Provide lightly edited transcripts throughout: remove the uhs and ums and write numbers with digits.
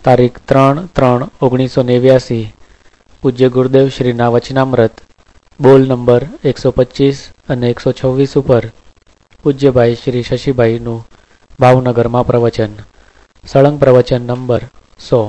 તારીખ 3/3/1989 પૂજ્ય ગુરુદેવ શ્રીના વચનામૃત બોલ નંબર 125 અને 126 ઉપર પૂજ્યભાઈ શ્રી શશીભાઈનું ભાવનગરમાં પ્રવચન. સળંગ પ્રવચન નંબર 100.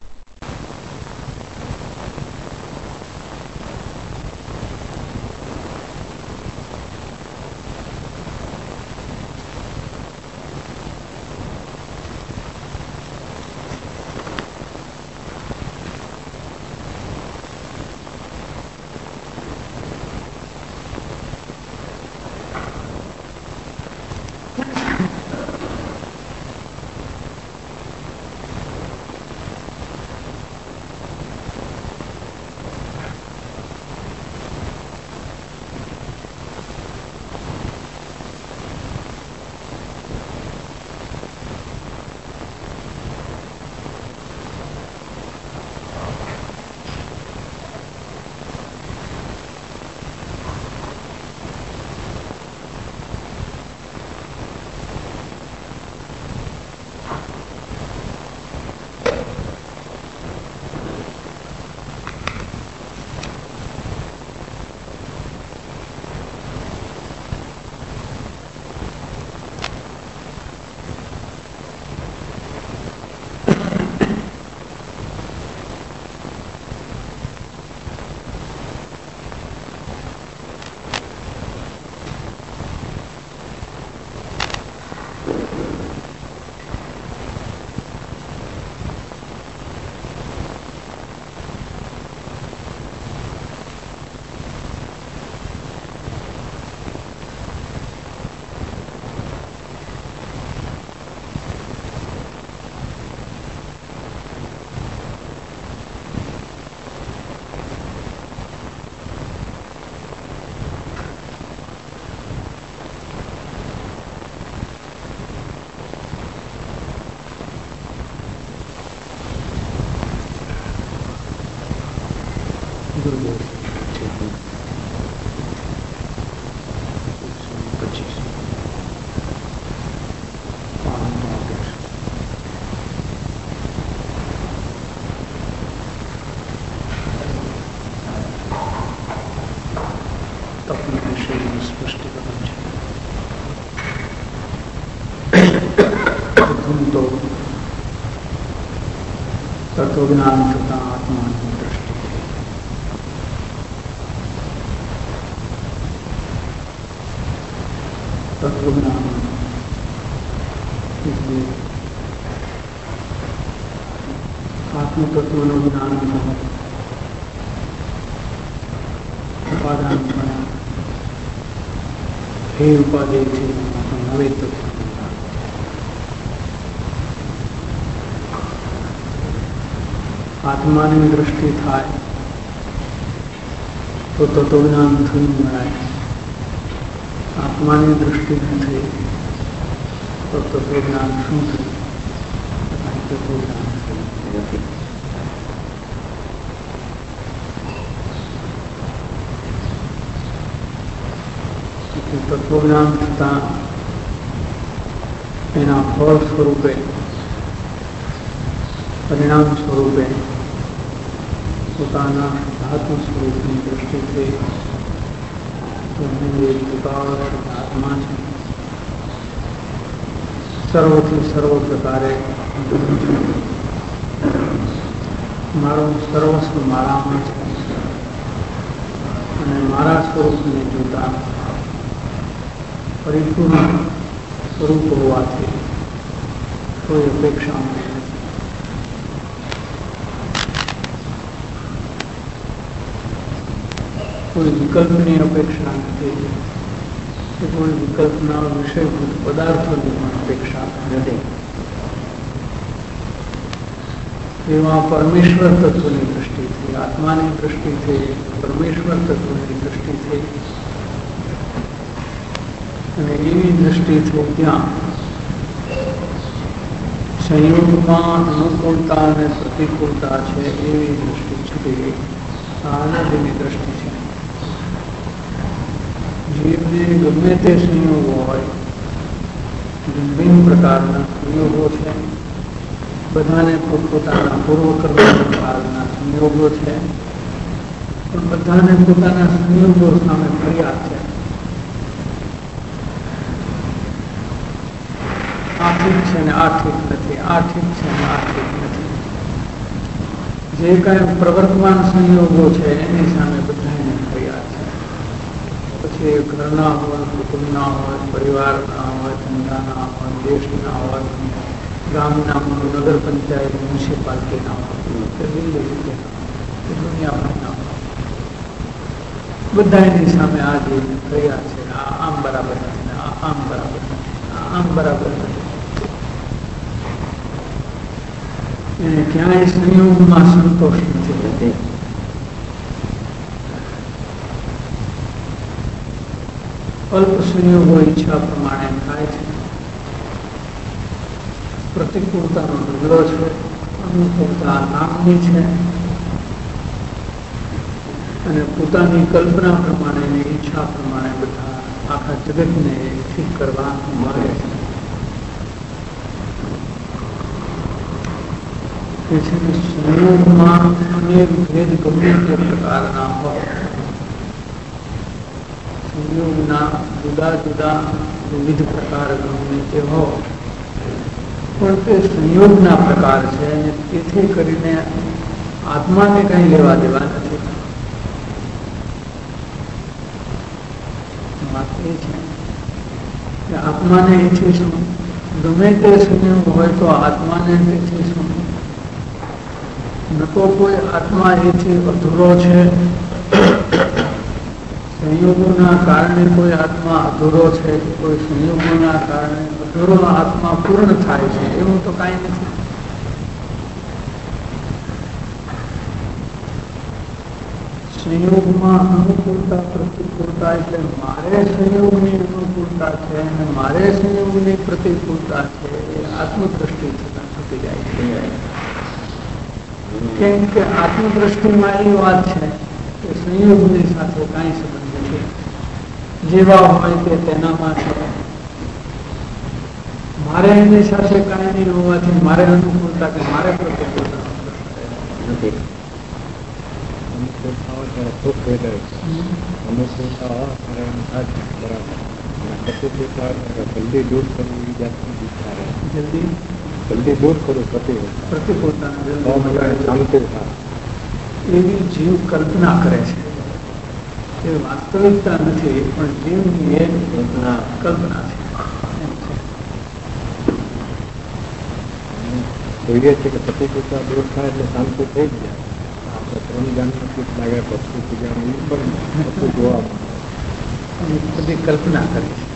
તત્વજ્ઞાન થતા આત્માની દ્રષ્ટિ તત્વજ્ઞાન એટલે આત્મતત્વનું જ્ઞાન ઉપાદાન હે ઉપાધિથી નવે તત્વ આત્માની દ્રષ્ટિ થાય તો તત્વજ્ઞાન થયું મળાય. આત્માની દ્રષ્ટિ ન થઈ તો તત્વજ્ઞાન શું થયું? તત્વજ્ઞાન તત્વજ્ઞાન થતા એના ફળ સ્વરૂપે પરિણામ સ્વરૂપે પોતાના ધાતુ સ્વરૂપની દ્રષ્ટિથી આત્મા છે. સર્વથી સર્વ પ્રકારે મારું સર્વસ્વ મારામાં છે અને મારા સ્વરૂપને જોતા પરિપૂર્ણ સ્વરૂપ હોવાથી કોઈ અપેક્ષા નથી. કોઈ વિકલ્પની અપેક્ષા નથી કે કોઈ વિકલ્પના વિષયભૂત પદાર્થોની પણ અપેક્ષા નથી. એમાં પરમેશ્વર તત્વની દ્રષ્ટિથી, આત્માની દ્રષ્ટિથી, પરમેશ્વર તત્વની દ્રષ્ટિથી અને એવી દ્રષ્ટિથી ત્યાં સંયોગમાં અનુકૂળતા અને પ્રતિકૂળતા છે એવી દ્રષ્ટિ છૂટી આનંદની દ્રષ્ટિ છે. જીવને ગમે તે સંયોગો હોય, વિભિન્ન પ્રકારના સંયોગો છે બધાને પોતપોતાના પૂર્વકર્મના કાળના સંયોગો છે, પણ બધાને પોતાના સંયોગો સામે ફરિયાદ છે. આ ઠીક છે ને આ ઠીક નથી, આ ઠીક છે ને આ ઠીક નથી. જે કાંઈ પ્રવર્તમાન સંયોગો છે એની સામે બધાને ફરિયાદ છે. પછી ઘરના હોય, કુટુંબના હોય, પરિવારના હોય, ધંધાના હોય, દેશના હોય, ગામના હોય, નગર પંચાયત, મ્યુનિસિપાલિટીના હોય કે દિલ્હી કે દુનિયાભરના હોય, બધા એની સામે આ જે ફરિયાદ છે. આ આમ બરાબર નથી ને આ આમ બરાબર નથી, આ આમ બરાબર નથી. એને ક્યાંય સંયોગમાં સંતોષ નથી. અલ્પ સંયોગો ઈચ્છા પ્રમાણે થાય છે. પ્રતિકૂળતાનો ઢગલો છે, અનુકૂળતા નામની છે, અને પોતાની કલ્પના પ્રમાણે ઈચ્છા પ્રમાણે બધા આખા જગતને ઠીક કરવા માગે છે. સંયોગમાં અનેક ભેદ ગમે તે પ્રકારના હોય, સંયોગના જુદા જુદા વિવિધ પ્રકાર ગમે તે હોય, પણ તે સંયોગના પ્રકાર છે અને તેથી કરીને આત્માને કંઈ લેવા દેવા નથી. વાત એ છે કે આત્માને એથી શું, ગમે તે સંયોગ હોય તો આત્માને તેથી શું, ન તો કોઈ આત્મા એથી અધૂરો છે, સંયોગોના કારણે કોઈ આત્મા અધૂરો છે, કોઈ સંયોગોના કારણે અધૂરો આત્મા પૂર્ણ થાય છે, એવું તો કાંઈ નથી. સંયોગમાં અનુકૂળતા પ્રતિકૂળતા એટલે મારે સંયોગની અનુકૂળતા છે અને મારે સંયોગની પ્રતિકૂળતા છે એ આત્મદ્રષ્ટિ થતા થતી જાય છે. કેમ કે આત્મદ્રષ્ટિમાં એ વાત છે કે સંયોગની સાથે કાંઈ સંબંધ નથી. જેવા હોય તે તેનામાં છે. મારે એની સાથે કાંઈ નહીં હોવાથી મારે અનુકૂળતા કે મારે પ્રતિકૂળતા નથી. જલ્દી દૂર કરવું એ જાતની વિચાર જલ્દી દૂર કરું પ્રતિકૂળતા શાંતિ એવી જીવ કલ્પના કરે છે. એ વાસ્તવિકતા નથી, પણ જીવની એ કલ્પના છે. જોઈએ છે કે પ્રતિકૂળતા દૂર થાય એટલે શાંતિ થઈ જ જાય. આપણે ત્રણ જાણનું ચૂક લાગે પશુ પૂજાનું પણ બધું જોવા બધી કલ્પના કરી છે.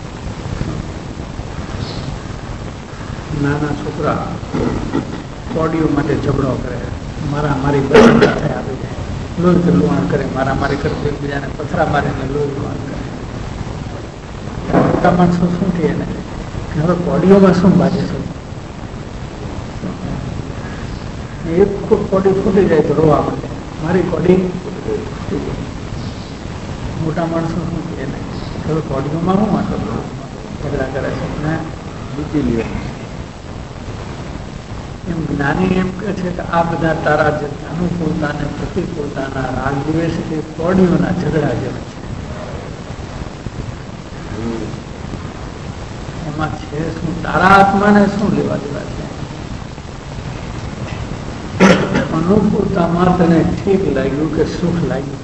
નાના છોકરા કોડીઓ માટે ઝઘડો કરે, મારી બરાબર થાય આવી જાય, લોહી લુહાણ કરે, મારી કરતું એકબીજાને પથરા મારીને લોહી લુહાણ કરે. મોટા માણસો શું કહે ને કે હવે કોડીઓમાં શું બાજે છે, એક કોડી ફૂટી જાય તો રોવા માંડે, મારી કોડી ફૂટી ગઈ. મોટા માણસો શું કહે ને હવે કોડીઓમાં શું વાંધો ઝઘડા કરે છે ને બીજી લે. એમ જ્ઞાની એમ કહે છે કે આ બધા તારા જે અનુકૂળતા અને પ્રતિકૂળતાના રાગ દ્વેષ એ કોડીઓના ઝઘડા જેવા છે. એમાં છે શું, તારા આત્માને શું લેવા દેવા છે? અનુકૂળતામાં તને ઠીક લાગ્યું કે સુખ લાગ્યું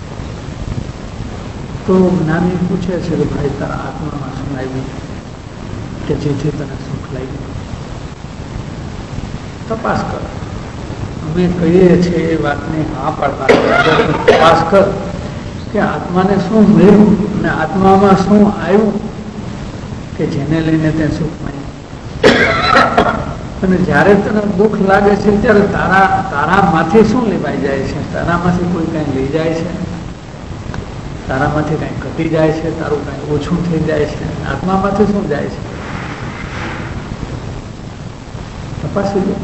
તો જ્ઞાની પૂછે છે કે ભાઈ તારા આત્મામાં શું આવ્યું કે જેથી તને સુખ લાગ્યું, તપાસ કર. અમે કહીએ છીએ એ વાતને હા પાડવા, તપાસ કર કે આત્માને શું મળ્યું અને આત્મામાં શું આવ્યું કે જેને લઈને તે સુખ મળ્યું. અને જ્યારે તને દુઃખ લાગે છે ત્યારે તારામાંથી શું લેવાઈ જાય છે? તારામાંથી કોઈ કંઈ લઈ જાય છે? તારામાંથી કંઈ ઘટી જાય છે? તારું કંઈ ઓછું થઈ જાય છે? આત્મામાંથી શું જાય છે? તપાસી લો.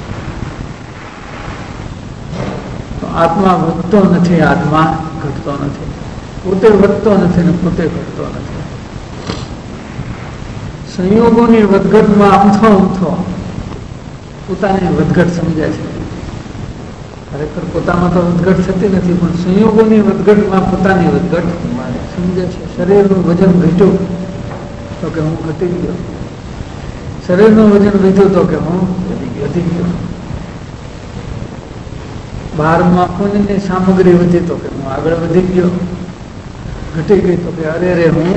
તો આત્મા વધતો નથી, આત્મા ઘટતો નથી, પોતે વધતો નથી ને પોતે ઘટતો નથી. સંયોગોની વધઘટમાં અમથો પોતાને વધઘટ સમજે છે. ખરેખર પોતામાં તો વધઘટ થતી નથી, પણ સંયોગોની વધઘટમાં પોતાની વધઘટ સમજે છે. શરીરનું વજન ઘટ્યું તો કે હું ઘટી ગયો, શરીરનું વજન વધ્યું તો કે હું વધી ગયો, બહારમાં કોઈની સામગ્રી વધી તો કે હું આગળ વધી ગયો, ઘટી ગઈ તો કે અરે રે હું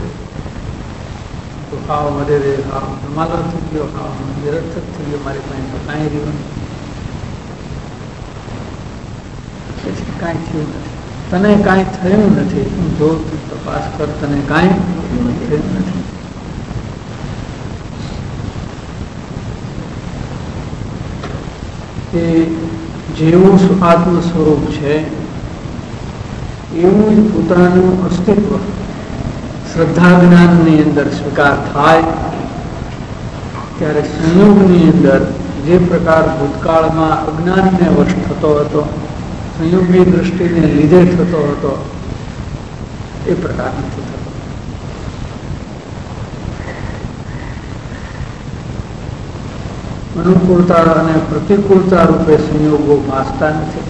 તો હાવ અરે રે હાવ ધમાલો થઈ ગયો, હાવ નિરર્થક થઈ ગયો, મારી પાસે તો કાંઈ રહ્યું નથી. કાંઈ થયું નથી, તને કાંઈ થયું નથી, તું જો તું તપાસ કર, તને કાંઈ થયું નથી. એ જેવું આત્મ સ્વરૂપ છે એવું જ પોતાનું અસ્તિત્વ શ્રદ્ધા જ્ઞાનની અંદર સ્વીકાર થાય ત્યારે સંયોગની અંદર જે પ્રકાર ભૂતકાળમાં અજ્ઞાનને વશ થતો હતો, સંયોગની દૃષ્ટિને લીધે થતો હતો, એ પ્રકાર નથી થતો. અનુકૂળતા અને પ્રતિકૂળતા રૂપે સંયોગો ભાસતા નથી.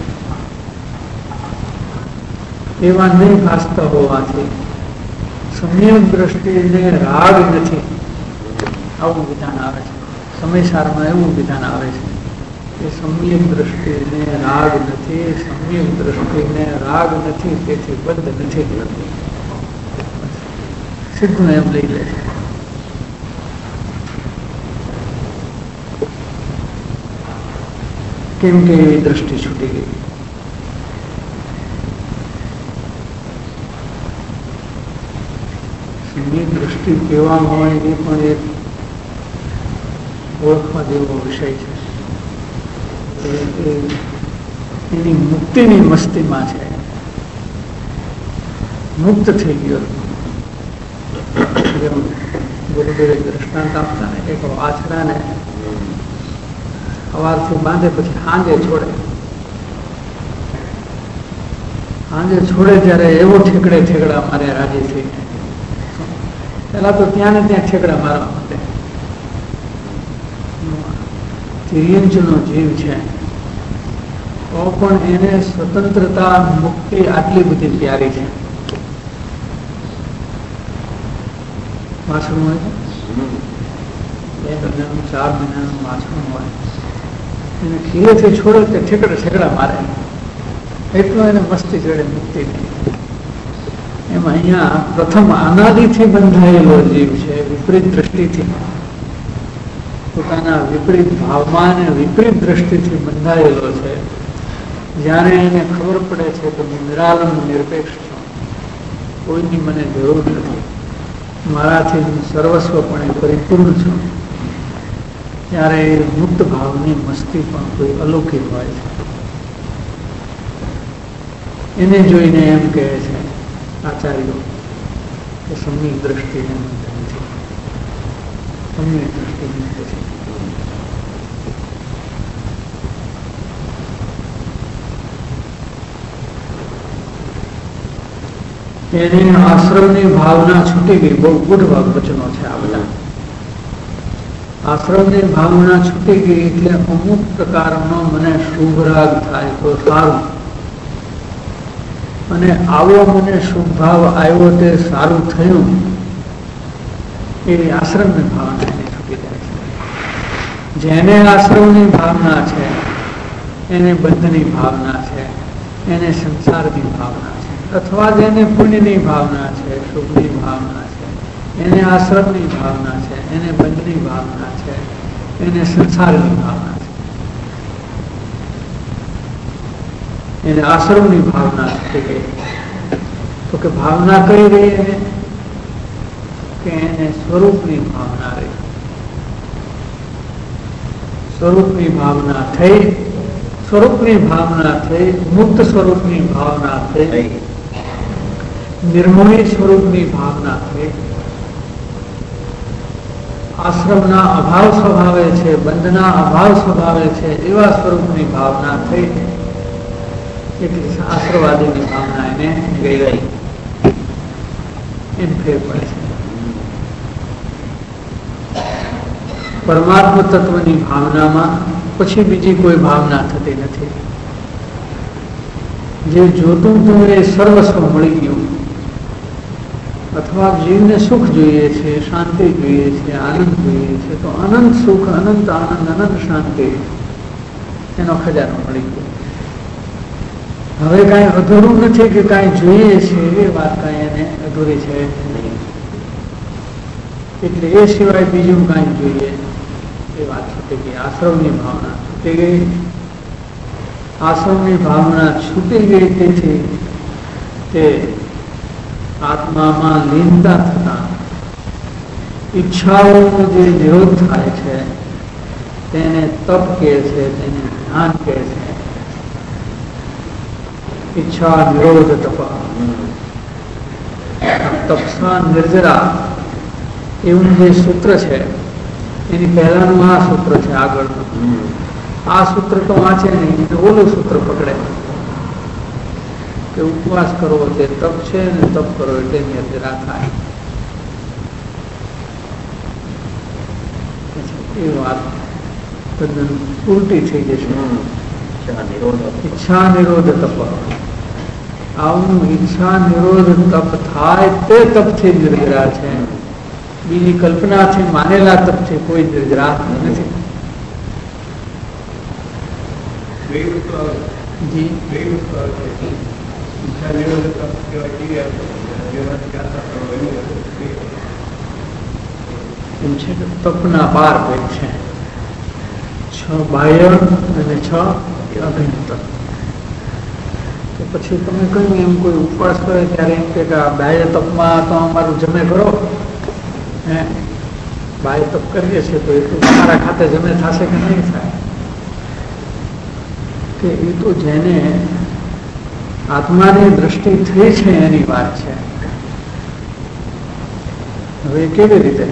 એવા નહીં ભાસતા હોવાથી સમ્યક દ્રષ્ટિને રાગ નથી, આવું વિધાન આવે છે. સમયસારમાં એવું વિધાન આવે છે કે સમ્યક દ્રષ્ટિને રાગ નથી, સમ્યક દ્રષ્ટિને રાગ નથી, તેથી બંધ નથી. સીધું એમ લઈ લે છે. કેમ કે એ દ્રષ્ટિ છૂટી ગઈ. સમ્યક દ્રષ્ટિ કેવા હોય એ પણ એક ઓળખવા જેવો વિષય છે. એની મુક્તિની મસ્તીમાં છે, મુક્ત થઈ ગયો. ગુરુદેવે દ્રષ્ટાંત આપતા ને એક વાછડાને સવારથી બાંધે પછી સાંજે છોડે. સાંજે છોડે ત્યારે એવો ઠેકડા મારે રાજી થઈ. પેલા તો ત્યાં ને ત્યાં ઠેકડા મારવા માટે. તિર્યંચનો જીવ છે તો પણ એને સ્વતંત્રતા મુક્તિ આટલી બધી પ્યારી છે. વાછડું હોય 2 મહિનાનું 4 મહિનાનું વાછડું હોય, એને ખીરેથી છોડે તે ઠેકડા મારે, એટલો એને મસ્તી ચડે મુક્તિ નહીં. એમાં અહીંયા પ્રથમ અનાદિથી બંધાયેલો જીવ છે, વિપરીત દ્રષ્ટિથી, પોતાના વિપરીત ભાવમાં અને વિપરીત દ્રષ્ટિથી બંધાયેલો છે. જ્યારે એને ખબર પડે છે કે હું નિરાલંબ નિરપેક્ષ છું, કોઈની મને જરૂર નથી, મારાથી હું સર્વસ્વપણે પરિપૂર્ણ છું, ત્યારે મુક્ત ભાવની મસ્તી પણ કોઈ અલૌકિક હોય છે. એને જોઈને એમ કહે છે આચાર્યો કે સમ્યક દ્રષ્ટિને મુક્ત નથી, સમ્યક દ્રષ્ટિ મુક્ત છે. એને આશ્રમની ભાવના છૂટી ગઈ. બહુ ગુઢ વચનો છે આ બધા. આશ્રમની ભાવના છૂટી ગઈ એટલે અમુક પ્રકારનો મને શુભ રાગ થાય તો સારું, અને આવો મને શુભ ભાવ આવ્યો તે સારું થયું, એ આશ્રમની ભાવના એને છૂટી જાય છે. જેને આશ્રમની ભાવના છે એને બંધની ભાવના છે, એને સંસારની ભાવના છે, અથવા જેને પુણ્યની ભાવના છે, શુભની ભાવના છે, એને આશ્રમની ભાવના છે, એને બંધની ભાવના છે, એને સંસારની ભાવના છે. એને આશ્રમની ભાવના થઈ ગઈ તો કે ભાવના કઈ રહી એને કે એને સ્વરૂપની ભાવના રહી. સ્વરૂપની ભાવના થઈ, સ્વરૂપની ભાવના થઈ, મુક્ત સ્વરૂપની ભાવના થઈ, નિર્મોહી સ્વરૂપની ભાવના થઈ, આશ્રમના અભાવ સ્વભાવે છે, બંધના અભાવ સ્વભાવે છે એવા સ્વરૂપની ભાવના થઈ, એટલે આશ્રવાદીની ભાવના એને ગઈ એમ ફેર પડે છે. પરમાત્મ તત્વની ભાવનામાં પછી બીજી કોઈ ભાવના થતી નથી. જે જોતું હતું એ સર્વસ્વ મળી ગયું. અથવા જીવને સુખ જોઈએ છે, શાંતિ જોઈએ છે, આનંદ જોઈએ છે, તો અનંત સુખ, અનંત આનંદ, અનંત શાંતિ એનો ખજાનો મળી ગયો. હવે કાંઈ અધૂરું નથી કે કાંઈ જોઈએ છે એ વાત કાંઈ એને અધૂરી છે નહીં. એટલે એ સિવાય બીજું કાંઈ જોઈએ એ વાત છૂટી ગઈ. આશ્રમની ભાવના છૂટી ગઈ. આશ્રમની ભાવના છૂટી ગઈ તેથી તે આત્મામાં લીનતા થતા ઈચ્છાઓનો જે નિરોધ થાય છે તેને તપ કહે છે, તેને જ્ઞાન કહે છે. ઈચ્છા નિરોધ તપ, તપસા નિર્જરા એવું જે સૂત્ર છે એની પહેલાનું આ સૂત્ર છે. આગળનું આ સૂત્ર તો વાંચે નહીં, ઓલું સૂત્ર પકડે કે ઉપવાસ કરવો તે તપ છે ને તપ કરો એટલે નિર્જરા થાય. એ વાત તદ્દન ઉલટી થઈ જશે. ઈચ્છા નિરોધ તપ, આવું ઈચ્છા નિરોધ તપ થાય તે તપથી નિર્જરા છે. બીજી કલ્પનાથી માનેલા તપથી કોઈ નિર્જરા નથી. જી એમ છે કે તપના 12 ભેદ છે. 6 બાહ્ય અને 6 અભિન્ન. તો પછી તમે કહ્યું એમ કોઈ ઉપવાસ કરે ત્યારે એમ કે આ બાહ્ય તપમાં તો અમારું જમે કરો, હે બાહ્ય તપ કરીએ છીએ તો એટલું તમારા ખાતે જમે થશે કે નહીં થાય? કે એ તો જેને આત્માની દ્રષ્ટિ થઈ છે એની વાત છે. હવે કેવી રીતે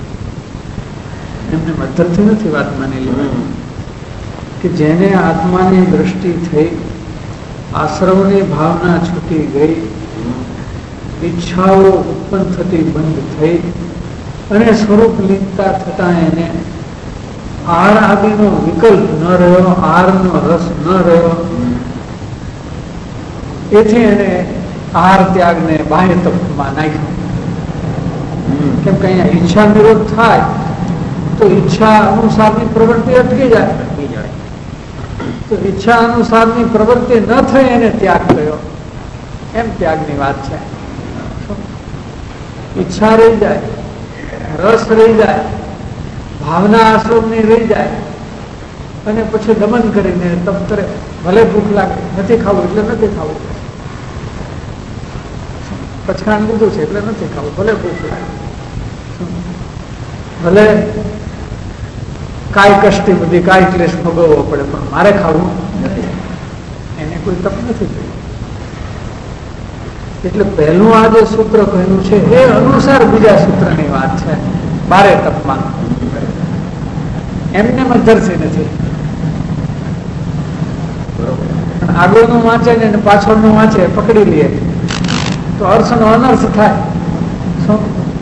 એમને મધ્યથી નથી વાત માની લેવાની કે જેને આત્માની દ્રષ્ટિ થઈ, આશ્રવની ભાવના છૂટી ગઈ, ઈચ્છાઓ ઉત્પન્ન થતી બંધ થઈ અને સ્વરૂપ લીનતા થતા એને આહાર આદિનો વિકલ્પ ન રહ્યો, આહારનો રસ ન રહ્યો. એથી એને આહાર ત્યાગને બાહ્ય તપમાં નાખ્યો. કેમ કે અહીંયા ઈચ્છા નિરોધ થાય તો ઈચ્છા અનુસારની પ્રવૃત્તિ અટકી જાય. તો ઈચ્છા અનુસારની પ્રવૃત્તિ ન થઈ એને ત્યાગ કર્યો, એમ ત્યાગની વાત છે. ઈચ્છા રહી જાય, રસ રહી જાય, ભાવના આશ્રમની રહી જાય અને પછી દમન કરીને તપ કરે. ભલે ભૂખ લાગે, નથી ખાવું એટલે નથી ખાવું, પછાણ લીધું છે એટલે નથી ખાવું, ભલે ભૂખ લાગે, ભલે કાંઈ કષ્ટી બધી કાંઈ ક્લેશ ભોગવવો પડે પણ મારે ખાવું નથી. એને કોઈ તપ નથી થયું. એટલે પહેલું આ જે સૂત્ર કહ્યું છે એ અનુસાર બીજા સૂત્રની વાત છે. 12 તપમાં એમને મધ્યરથી નથી. આગળનું વાંચે ને પાછળનું વાંચે પકડી લે તો અર્થનો અનર્થ થાય. શું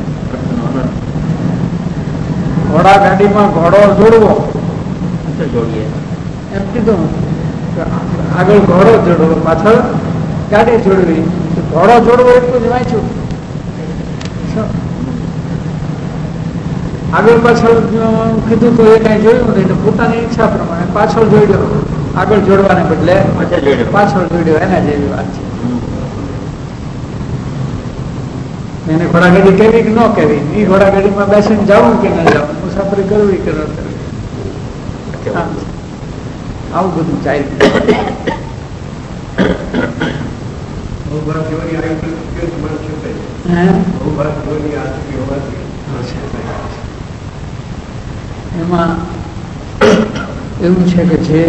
ઘોડા ગાડીમાં ઘોડો જોડવો એમ કીધું, આગળ ઘોડો જોડવો પાછળ ગાડી જોડવી. ઘોડો જોડવો એટલું જ વાંચ્યું. આગળ પાછળ કીધું તો એ કઈ જોયું નહીં, તો પોતાની ઈચ્છા પ્રમાણે પાછળ જોડ્યો, આગળ જોડવાને બદલે પાછળ જોડ્યો. એના જેવી વાત છે. એને ઘોડાગાડી કેવી કે ન કેવી, એ ઘોડાગાડીમાં બેસીને જવું કે ન જવું, મુસાફરી કરવી કે ન કરવી, આવું બધું ચાલ્યું. એમાં એવું છે કે જે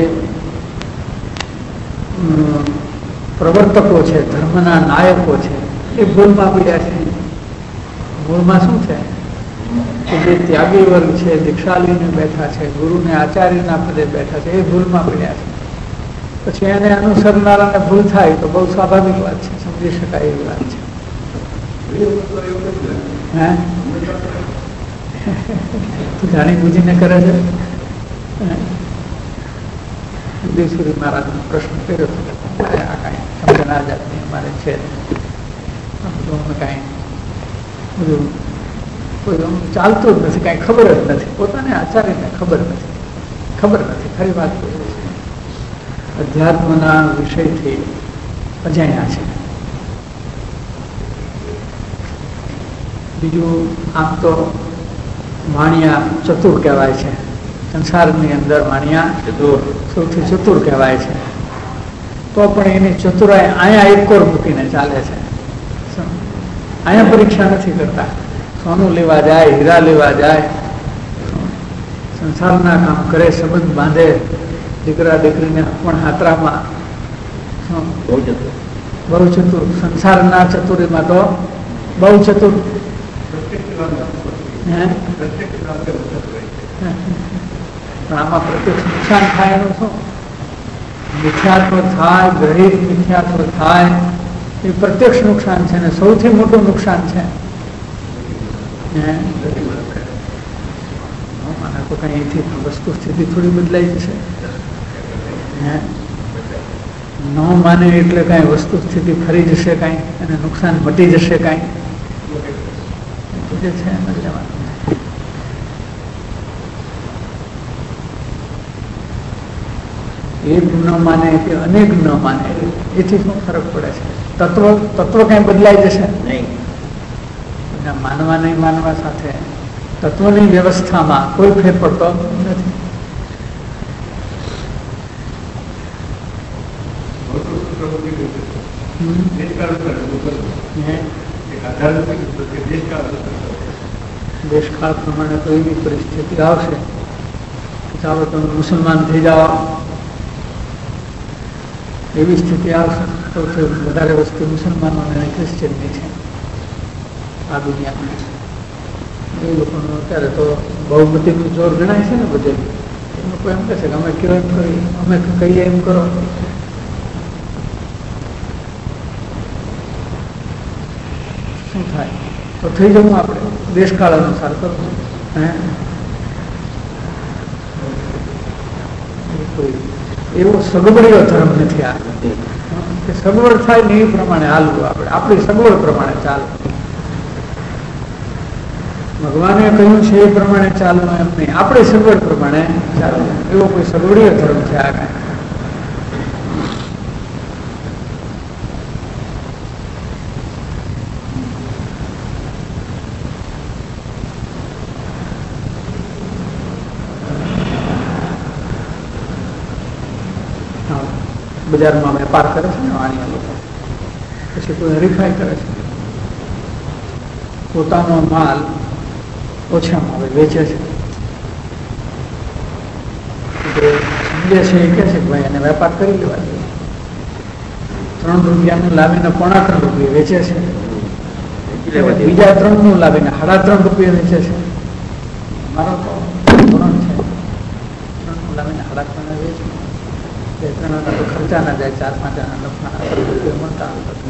પ્રવર્તકો છે, ધર્મના નાયકો છે, એ ભૂલમાં પડ્યા છે. મૂળમાં શું છે કે જે ત્યાગી વર્ગ છે, દીક્ષાલીને બેઠા છે, ગુરુને આચાર્યના પદે બેઠા છે, એ ભૂલમાં પડ્યા છે. પછી એને અનુસરનારાને ભૂલ થાય તો બહુ સ્વાભાવિક વાત છે, સમજી શકાય એવી વાત છે. હે તું જાણી બુજીને કરે છે. સુખદેવસુરી મહારાજનો પ્રશ્ન કર્યો હતો કે આ કાંઈ સમજણ આ જાતની અમારે છે અમે કાંઈ બધું કોઈ ચાલતું જ નથી, કાંઈ ખબર જ નથી, પોતાને આચાર્યને ખબર નથી. ખરી વાત તો એ છે, અધ્યાત્મના વિષયથી અજાણ્યા છે. બીજું આમ તો વાણિયા ચતુર કહેવાય છે, સંસારની અંદર વાણિયા સૌથી ચતુર કહેવાય છે, તો પણ એની ચતુરાઈ અહીંયા એકોર મૂકીને ચાલે છે. અહીંયા પરીક્ષા નથી કરતા. સોનું લેવા જાય, હીરા લેવા જાય, સંસારના કામ કરે, સંબંધ બાંધે, દીકરા દીકરીને પણ હાતરામાં. બહુ ચતુર. સંસારના ચતુરીમાં તો બહુ ચતુર. પણ આમાં પ્રત્યક્ષ નુકસાન થાય એનું શું? મિથ્યાત્વ થાય, ગ્રહિત મિથ્યાત્વ થાય, એ પ્રત્યક્ષ નુકસાન છે ને સૌથી મોટું નુકસાન છે. તો કઈ એથી વસ્તુ સ્થિતિ થોડી બદલાઈ જશે. ન માને એટલે કઈ વસ્તુ સ્થિતિ ફરી જશે, કઈ અને નુકસાન મટી જશે, કઈ જે છે એમ જ લેવાનું. એક ન માને કે અનેક ન માને, એથી શું ફરક પડે છે? તત્વ કઈ બદલાઈ જશે નહીં. માનવા નહીં માનવા સાથે તત્વની વ્યવસ્થામાં કોઈ ફેર પડતો નથી. દેશકાળ પ્રમાણે તો એવી પરિસ્થિતિ આવશે કે ચાલો તમે મુસલમાન થઈ જાઓ, એવી સ્થિતિ આવશે. સૌથી વધારે વસ્તુ મુસલમાનો અને ક્રિશ્ચિયનની છે આ દુનિયામાં. એ લોકોનું અત્યારે તો બહુમતીનું જોર ગણાય છે ને બધે. એ લોકો એમ કહે છે કે અમે કેવો એમ કરી, અમે કહીએ એમ કરો. શું થાય? તો થઈ જવું આપણે દેશકાળ અનુસાર કરવું. એવો સગવડીયો ધર્મ નથી આ કે સગવડ થાય ને એ પ્રમાણે હાલવું. આપણે આપણી સગવડ પ્રમાણે ચાલવું. ભગવાને કહ્યું છે એ પ્રમાણે ચાલવું એમ નહીં, આપણે સગવડ પ્રમાણે ચાલવું. એવો કોઈ સગવડીય ધર્મ છે આ કાંઈ. બજારમાં વેપાર કરે છે ને વાણિયા લોકો, પછી કોઈ હરીફાઈ કરે છે, પોતાનો માલ ઓછામાં આવે વેચે છે. સમજે છે એ કહે છે કે ભાઈ એને વેપાર કરી લેવા દે. 3 રૂપિયાનું લાવીને 3.25 રૂપિયા વેચે છે, બીજા 3 નું લાવીને 3.5 રૂપિયા વેચે છે. મારો તો ધોરણ છે, 3 નું લાવીને 3.5 વેચે. તો ખર્ચા ના જાય, 4-5 આના નફા મળતા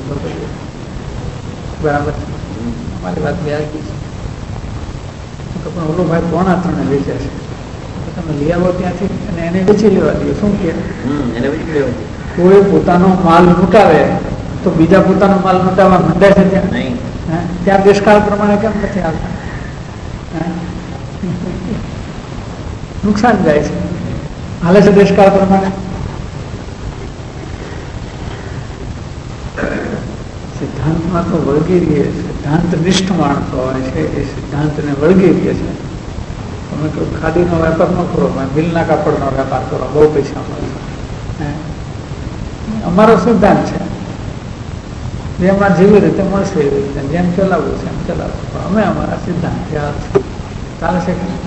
બરાબર છે. અમારી વાત વ્યાજબી છે. પણ ઓલો ભાઈ 3.25 વેચે છે, તમે લઈ આવો ત્યાંથી અને એને વેચી લેવા દે. શું કે કોઈ પોતાનો માલ લૂંટાવે તો બીજા પોતાનો માલ લૂંટાવા માંડે છે ત્યાં દેશકાળ પ્રમાણે કેમ નથી આવતા? નુકસાન જાય છે. હાલે છે દેશકાળ પ્રમાણે. સિદ્ધાંતમાં તો વળગી રહીએ, સિદ્ધાંત નિષ્ઠ માણસો હોય છે એ સિદ્ધાંતને વળગી રહીએ છે. તમે કોઈ ખાદીનો વેપાર ન કરો, મિલના કાપડનો વેપાર કરો, બહુ પૈસા મળશે. અમારો સિદ્ધાંત છે જેમાં જેવી રીતે મળશે એવી રીતે જેમ ચલાવવું છે એમ ચલાવવું. પણ અમે અમારા સિદ્ધાંત ચાલે છે કે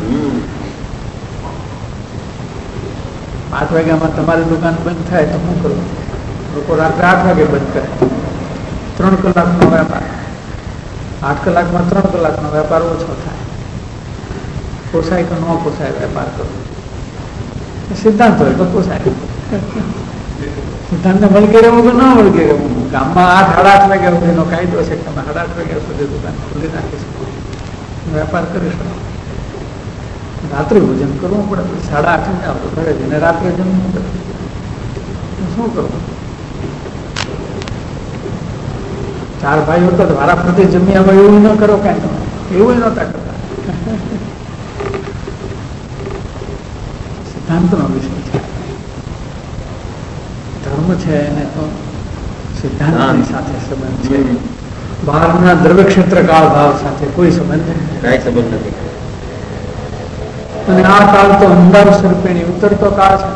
8 વાગ્યામાં તમારી દુકાન બંધ થાય તો શું કરવું? લોકો રાત્રે 8 વાગે બંધ કરે. 3 કલાકનો વેપાર, 8 કલાકમાં 3 કલાકનો વેપાર ઓછો થાય. પોસાય કે ન પોસાય વેપાર કરવો? સિદ્ધાંત હોય તો પોસાય. સિદ્ધાંતને વળગી રહેવું કે ન વળગી રહેવું? ગામમાં 8-8:30 વાગ્યા સુધીનો કાયદો છે કે તમે 8:30 વાગ્યા સુધી દુકાન ખોલી નાખી શકો, વેપાર કરી શકો. રાત્રે ભોજન કરવું પડે, 8:30 જાવ તો ઘરે જઈને રાત્રે જમવું પડે. શું કરવું? 4 ભાઈઓ તો વારા ફરતે જમી આવે એવું ન કરો, કઈ એવું નહોતા કરતા. સિદ્ધાંતનો વિષય છે. ધર્મ છે એને તો સિદ્ધાંતની સાથે સંબંધ છે. બહારના દ્રવ્ય ક્ષેત્ર કાળ ભાવ સાથે કોઈ સંબંધ નથી. અને આ કાળ તો અંધાર સ્વરૂપેણી ઉતરતો કાળ છે.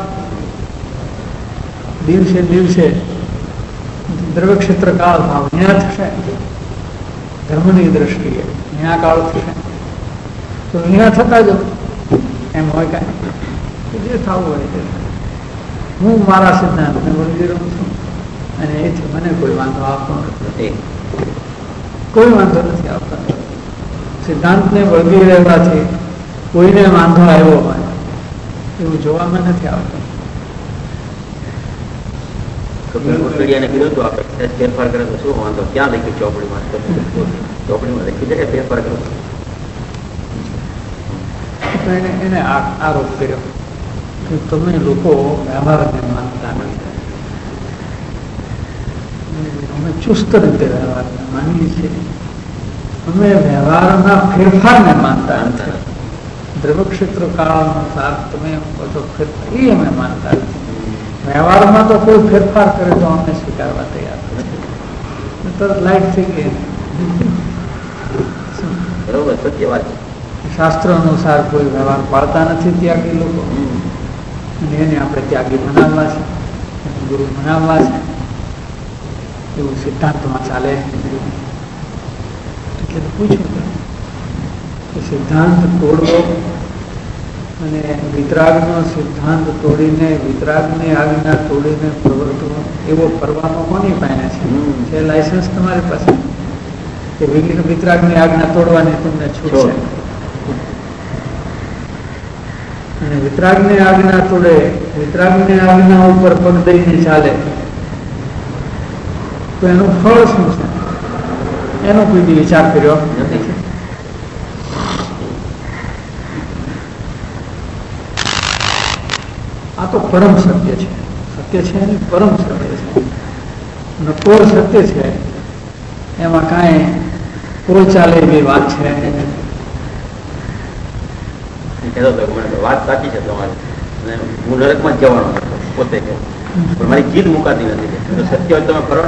દિવસે દિવસે દ્રવ્ય ક્ષેત્ર કાળ ભાવ ન્યા થશે. ધર્મની દ્રષ્ટિએ ન્યા કાળ થશે તો ન્યા થતા જ એમ હોય કાંઈ જે થવું હોય તે. હું મારા સિદ્ધાંતને વળગી રહું છું અને એથી મને કોઈ વાંધો આવતો નથી. કોઈ વાંધો નથી આવતો. સિદ્ધાંતને વળગી રહેવાથી કોઈને વાંધો આવ્યો હોય એવું જોવામાં નથી આવતું. ફેરફાર કરે તો શું વાંધો? ક્યાં લખ્યું ચોપડીમાં? ચોપડીમાં લખ્યું છે કે ફેરફાર કરો. એને આરોપ કર્યો કે તમે લોકો વ્યવહારને માનતા નથી. અમે ચુસ્ત રીતે વ્યવહારને માનીએ છીએ. અમે વ્યવહારના ફેરફારને માનતા નથી. દ્રવ્ય ક્ષેત્ર કાળ અનુસાર તમે બધો ફેરફાર એ અમે માનતા નથી. વ્યવહારમાં તો કોઈ ફેરફાર કરે તો અમને સ્વીકારવા તૈયાર નથી. તરત લાઈટ થઈ ગઈ. બરોબર, સત્ય વાત. શાસ્ત્ર અનુસાર કોઈ વ્યવહાર પાડતા નથી ત્યાગી લોકો, અને એને આપણે ત્યાગી બનાવવા છે, ગુરુ બનાવવા છે, એવું સિદ્ધાંતમાં ચાલે. એટલે પૂછ્યું કે સિદ્ધાંત તોડવો અને વિતરાગનો સિદ્ધાંત તોડીને વિતરાગની આજ્ઞા તોડીને પ્રવર્તવો એવો પરવાનો કોની પાસે છે? લાયસન્સ તમારી પાસે કે વિતરાગની આજ્ઞા તોડવાની તમને છૂટ છે. અને વિતરાગની આજ્ઞા તોડે, વિતરાગની આજ્ઞા ઉપર પગ દઈને ચાલે તો એનું ફળ શું છે? એનો કોઈ વિચાર કર્યો નથી. આ તો પરમ સત્ય છે. સત્ય છે એની પરમ સત્ય છે. નકોર સત્ય છે. એમાં કાંઈ કોઈ ચાલે એવી વાત છે. વાત સાચી છે તમારી. હું નરકમાં જ જવાનો પોતે પણ મારી જીદ મુકાતી નથી. સત્ય હોય તમે ફરો,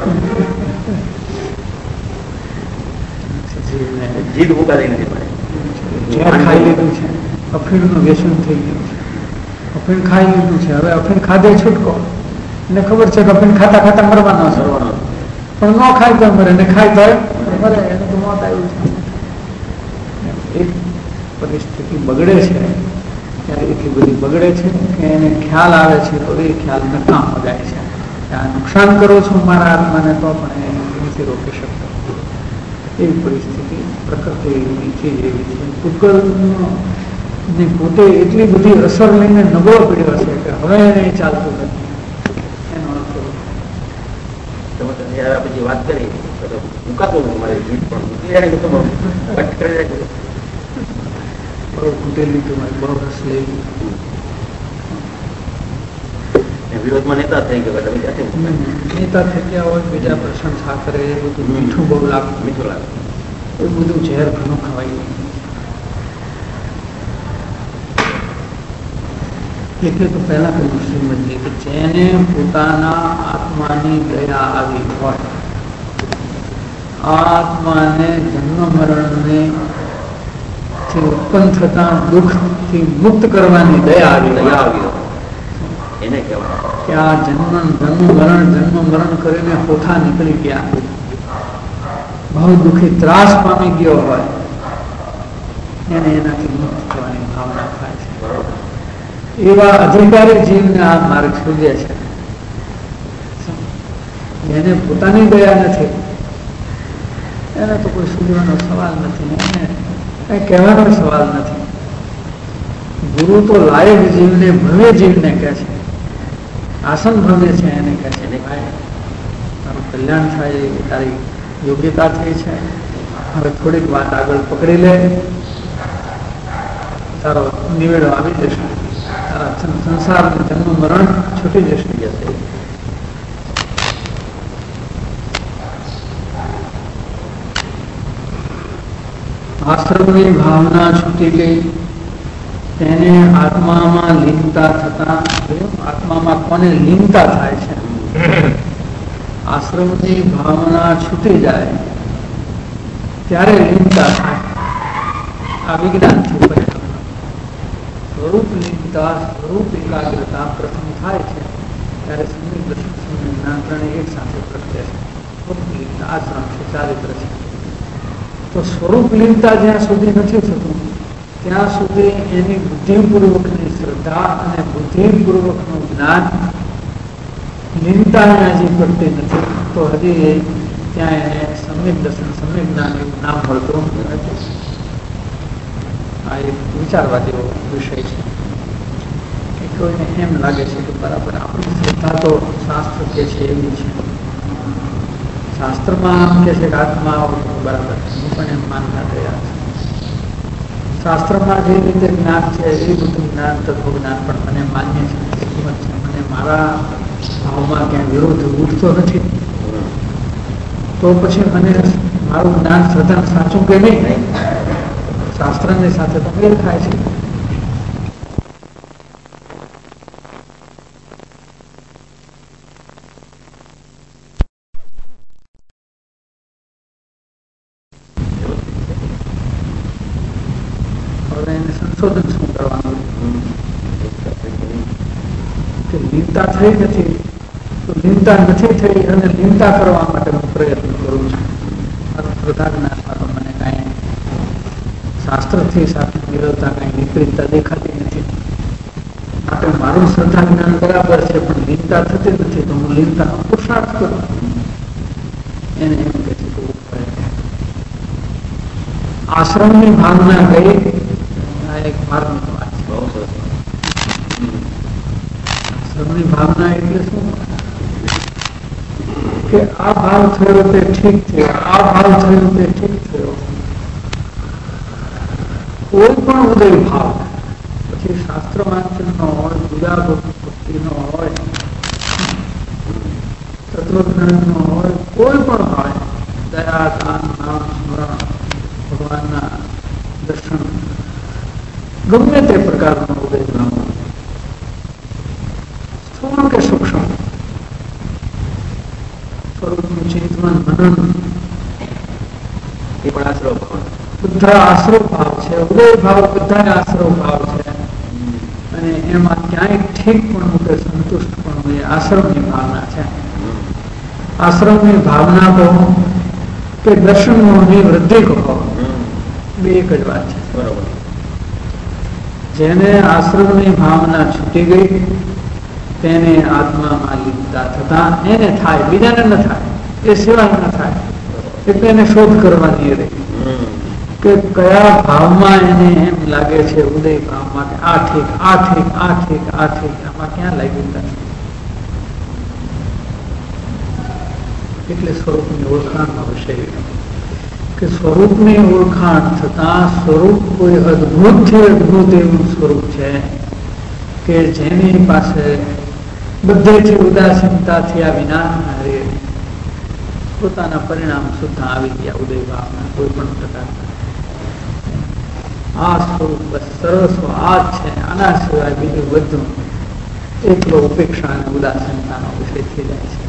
જીદ મુકાતી નથી. ખાઈ લીધું છે, અફીણનું વ્યસન થઈ ગયું છે. અફીણ ખાઈ લીધું છે, હવે અફીણ ખાધે છૂટકો. એને ખબર છે કે અફીણ ખાતા ખાતા મરવાનો છે, પણ ન ખાય તો મરે, ને ખાય તો મરે. એને તો મોત આવ્યું છે. એક પરિસ્થિતિ બગડે છે ત્યારે એટલી બધી બગડે છે કે એને ખ્યાલ આવે છે તો એ ખ્યાલ નકામો જાય છે. આ નુકસાન કરો છો મારા આત્માને તો પણ એ નથી રોકી શકતો. એવી પરિસ્થિતિ પ્રકૃતિ ચીજ એવી છે. પૂતગલની પોતે એટલી બધી અસર લઈને નબળો પડ્યો છે કે હવે એને ચાલતું નથી. એનો અર્થ પછી વાત કરી મુકાતું મારે જીદ પણ કટ કરી બહુ કૂટેલી તો બહુ રસ લઈ વિરોધમાં નેતા થઈ ગયો. તમે ક્યાંથી નેતા થઈ ગયા હોય, બીજા પ્રશંસા કરે, એ બધું મીઠું બહુ લાગે, મીઠું લાગે, એ બધું ઝેર ઘણું ખવાય. એટલે તો પહેલા પેલું શ્રીમદજી કે જેને પોતાના આત્માની દયા આવી હોય, આત્માને જન્મ મરણને ઉત્પન્ન થતા દુઃખથી મુક્ત કરવાની દયા આવી એને કહેવાય કે આ જન્મ મરણ કરીને પોતા નીકળી ગયા, બહુ દુઃખી ત્રાસ પામી ગયો હોય, એને એનાથી મુક્ત થવાની ભાવના થાય છે. એવા અધિકારી જીવને આ માર્ગ સૂજે છે. જેને પોતાની દયા નથી એને તો કોઈ સૂજવાનો સવાલ નથી, એને કઈ કહેવાનો સવાલ નથી. ગુરુ તો લાયક જીવને, ભવ્ય જીવને કહે છે, આસન ભવ્ય છે એને કહે છે, ભાઈ તારું કલ્યાણ થાય, તારી યોગ્યતા થઈ છે, હવે થોડીક વાત આગળ પકડી લે, તારો નિવેડો આવી જશે, તારા સંસાર જન્મ મરણ છૂટી જશે. આશ્રમની ભાવના છૂટી ગઈ, તેને આત્મામાં લીનતા થતા, આત્મામાં કોને લીનતા થાય છે? આશ્રમની ભાવના છૂટી જાય ત્યારે લીનતા થાય. આ વિજ્ઞાનથી પરિણામ. સ્વરૂપ લીનતા, સ્વરૂપ એકાગ્રતા પ્રથમ થાય છે ત્યારે સમ્યક દર્શન, સમ્યક જ્ઞાન ત્રણેય એક સાથે પ્રગટે છે. સ્વરૂપ લીનતા આશ્રમ છે, ચારિત્ર છે. તો સ્વરૂપ લીનતા જ્યાં સુધી નથી થતું ત્યાં સુધી એની બુદ્ધિપૂર્વકની શ્રદ્ધા અને બુદ્ધિપૂર્વકનું જ્ઞાન, લીનતા હજી પડતી નથી, તો હજી ત્યાં એને સમ્યક દર્શન, સમ્યક જ્ઞાન એવું નામ મળતું નથી. આ એક વિચારવાદીઓ વિષય છે કે કોઈને એમ લાગે છે કે બરાબર આપણી શ્રદ્ધા તો શાસ્ત્ર કે છે એવી છે, શાસ્ત્રમાં આમ કે છે કે આત્મા બરાબર, હું પણ એમ માનતા તૈયાર છે. શાસ્ત્રમાં જે રીતે જ્ઞાન છે એ બધું જ્ઞાન, તત્વ જ્ઞાન પણ મને માન્ય છે, મને મારા ભાવમાં ક્યાંય વિરોધ ઉઠતો નથી. તો પછી મને મારું જ્ઞાન શ્રદ્ધા સાચું કે નહીં? શાસ્ત્રની સાથે તો મેળ ખાય છે. હવે એને સંશોધન શું કરવાનું કે લીનતા થઈ નથી, તો લીનતા નથી થઈ અને લીનતા કરવા માટે હું પ્રયત્ન કરું છું. શ્રદ્ધા જ્ઞાનમાં તો મને કાંઈ શાસ્ત્રથી સાથે મેળવતા કાંઈ વિપરીતતા દેખાતી નથી. માટે મારું શ્રદ્ધા જ્ઞાન બરાબર છે પણ લીનતા થતી નથી, તો હું લીનતાનો પુરુષાર્થ કરું. એને એમ કે છે આશ્રમની ભાવના ગઈ. આ એક માર્ગની વાત છે. આશ્રમની ભાવના એટલે શું કે આ ભાવ થયો તે ઠીક થયો, આ ભાવ થયો તે ઠીક થયો. કોઈ પણ ઉદય ભાવ, પછી શાસ્ત્ર વાંચન નો હોય, પૂજા ભક્તિ નો હોય, તત્વજ્ઞાન નો હોય, કોઈ પણ હોય, દયા, દાન, નામ સ્મરણ, ભગવાનના દર્શન, ગમે તે પ્રકારનો ઉદય ભાવ, સ્થૂળ કે સૂક્ષ્મ, સ્વરૂપનું ચિંતન, મનન, એ પણ આશ્રવ ભાવ, બધા આશ્રવ ભાવ છે. ઉદય ભાવ બધા આશ્રવ ભાવ છે અને એમાં ક્યાંય ઠીક પણ મૂકે, સંતુષ્ટ પણ હોય, આશ્રમની ભાવના છે. આશ્રમની ભાવના કહો કે દર્શનની વૃદ્ધિ કહો, બે એક જ વાત છે. બરોબર. જેને આશ્રમની ભાવના છૂટી ગઈ તેને આત્મામાં લીનતા થતા એને થાય, બીજાને ન થાય, એ સિવાય ન થાય. એટલે એને શોધ કરવાની રહી કે કયા ભાવમાં એને એમ લાગે છે, ઉદય ભાવમાં કે આ ઠીક, આ ઠીક, આ ઠીક, આ ઠીક, આમાં ક્યાં લાગ્યું નથી. એટલે સ્વરૂપની ઓળખાણનો વિષય કે સ્વરૂપની ઓળખાણ થતા સ્વરૂપ કોઈ અદભુત છે, અદભુત એવું સ્વરૂપ છે કે જેની પાસે બધેથી ઉદાસીનતાથી આ વિનાશના રે પોતાના પરિણામ સુદ્ધા આવી ગયા ઉદય ભાવના કોઈ પણ પ્રકારના. આ સ્વરૂપ બસ સર્વસ્વ આ જ છે, આના સિવાય બીજું બધું એકલો ઉપેક્ષા અને ઉદાસીનતાનો વિષય થઈ જાય છે.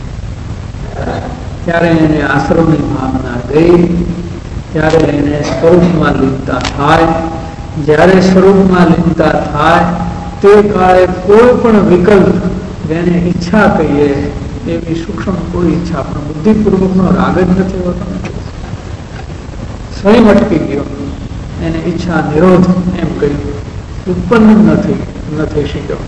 ત્યારે એને આશ્રમની ભાવના ગઈ, ત્યારે એને સ્વરૂપમાં લીનતા થાય. જ્યારે સ્વરૂપમાં લીનતા થાય તે કાળે કોઈ પણ વિકલ્પ, જેને ઈચ્છા કહીએ એવી સૂક્ષ્મ કોઈ ઈચ્છા, પણ બુદ્ધિપૂર્વકનો રાગ જ નથી હોતો, સ્વયં અટકી ગયો, એને ઈચ્છા નિરોધ એમ કહ્યું, ઉત્પન્ન ન થઈ શક્યો.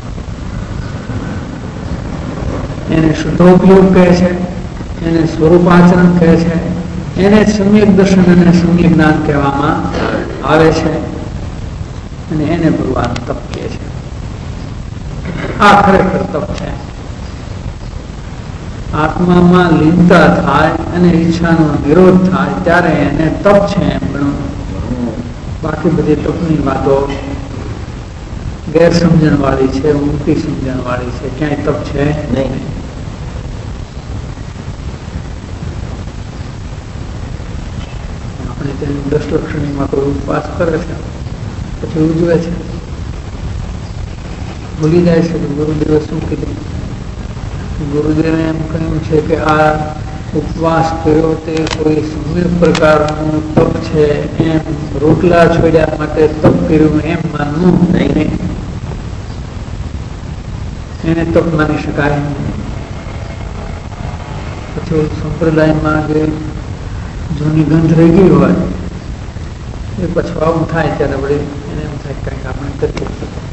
એને શુદ્ધોપયોગ કહે છે, એને સ્વરૂપાચરણ કહે છે, એને સમ્યક દર્શન અને સમ્યક જ્ઞાન કહેવામાં આવે છે અને એને ભગવાન તપ કહે છે. આ ખરેખર તપ છે. આત્મામાં લીનતા થાય અને ઈચ્છાનો નિરોધ થાય ત્યારે એને તપ છે એમ ગણવું. બાકી બધી તપની વાતો ગેરસમજણ વાળી છે, ઊંટી સમજણ વાળી છે, ક્યાંય તપ છે નહીં. આપણે તેની 10 લક્ષણીમાં કોઈ ઉપવાસ કરે છે પછી ઉજવે છે, ભૂલી જાય છે કે ગુરુદેવે શું કીધું. ગુરુદેવે એમ કહ્યું છે કે આ ઉપવાસ કર્યો તે કોઈ સમ્યક પ્રકારનું તપ છે, એમ રોટલા છોડ્યા માટે તપ કર્યું એમ માનવું નહીં, એને તપ માની શકાય નહીં. પછી સંપ્રદાયમાં જે જૂની ગંધ રહી ગઈ હોય એ પછી આવું થાય ત્યારે વળી એને એમ થાય કંઈક આપણે કરીએ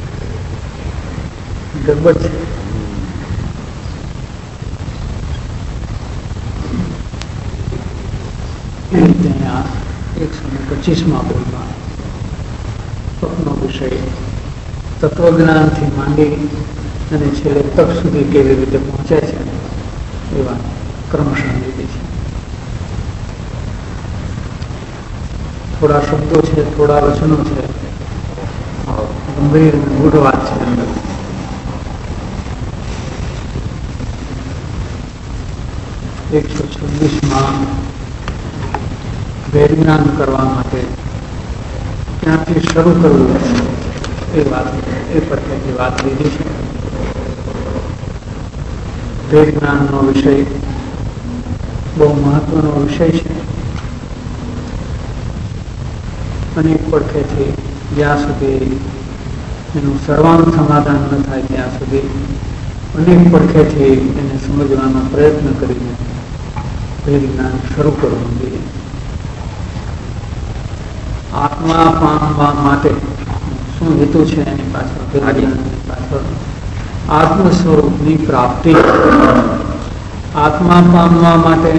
ગડબડ છે. એ રીતે અહીંયા 125માં બોલમાં તપનો વિષય તત્વજ્ઞાનથી માંડી અને છેલ્લે તપ સુધી કેવી રીતે પહોંચે છે એવા ક્રમશઃ લીધી છે. થોડા શબ્દો છે, થોડા વચનો છે, ગંભીર ગૂઢ વાત છે અંદર. એકસો 26માં વેદ જ્ઞાન કરવા માટે ક્યાંથી શરૂ કરવું એ વાત એ પ્રત્યેની વાત લીધી છે. વેદ જ્ઞાનનો વિષય બહુ મહત્વનો વિષય છે. અનેક પડખેથી જ્યાં સુધી એનું સર્વાંગ સમાધાન ન થાય ત્યાં સુધી અનેક પડખેથી એને સમજવાનો પ્રયત્ન કરીને વેદ જ્ઞાન શરૂ કરવું જોઈએ. આત્મા પામવા માટે શું હેતુ છે એની પાછળ આત્મ સ્વરૂપની પ્રાપ્તિ. આત્મા પામવા માટે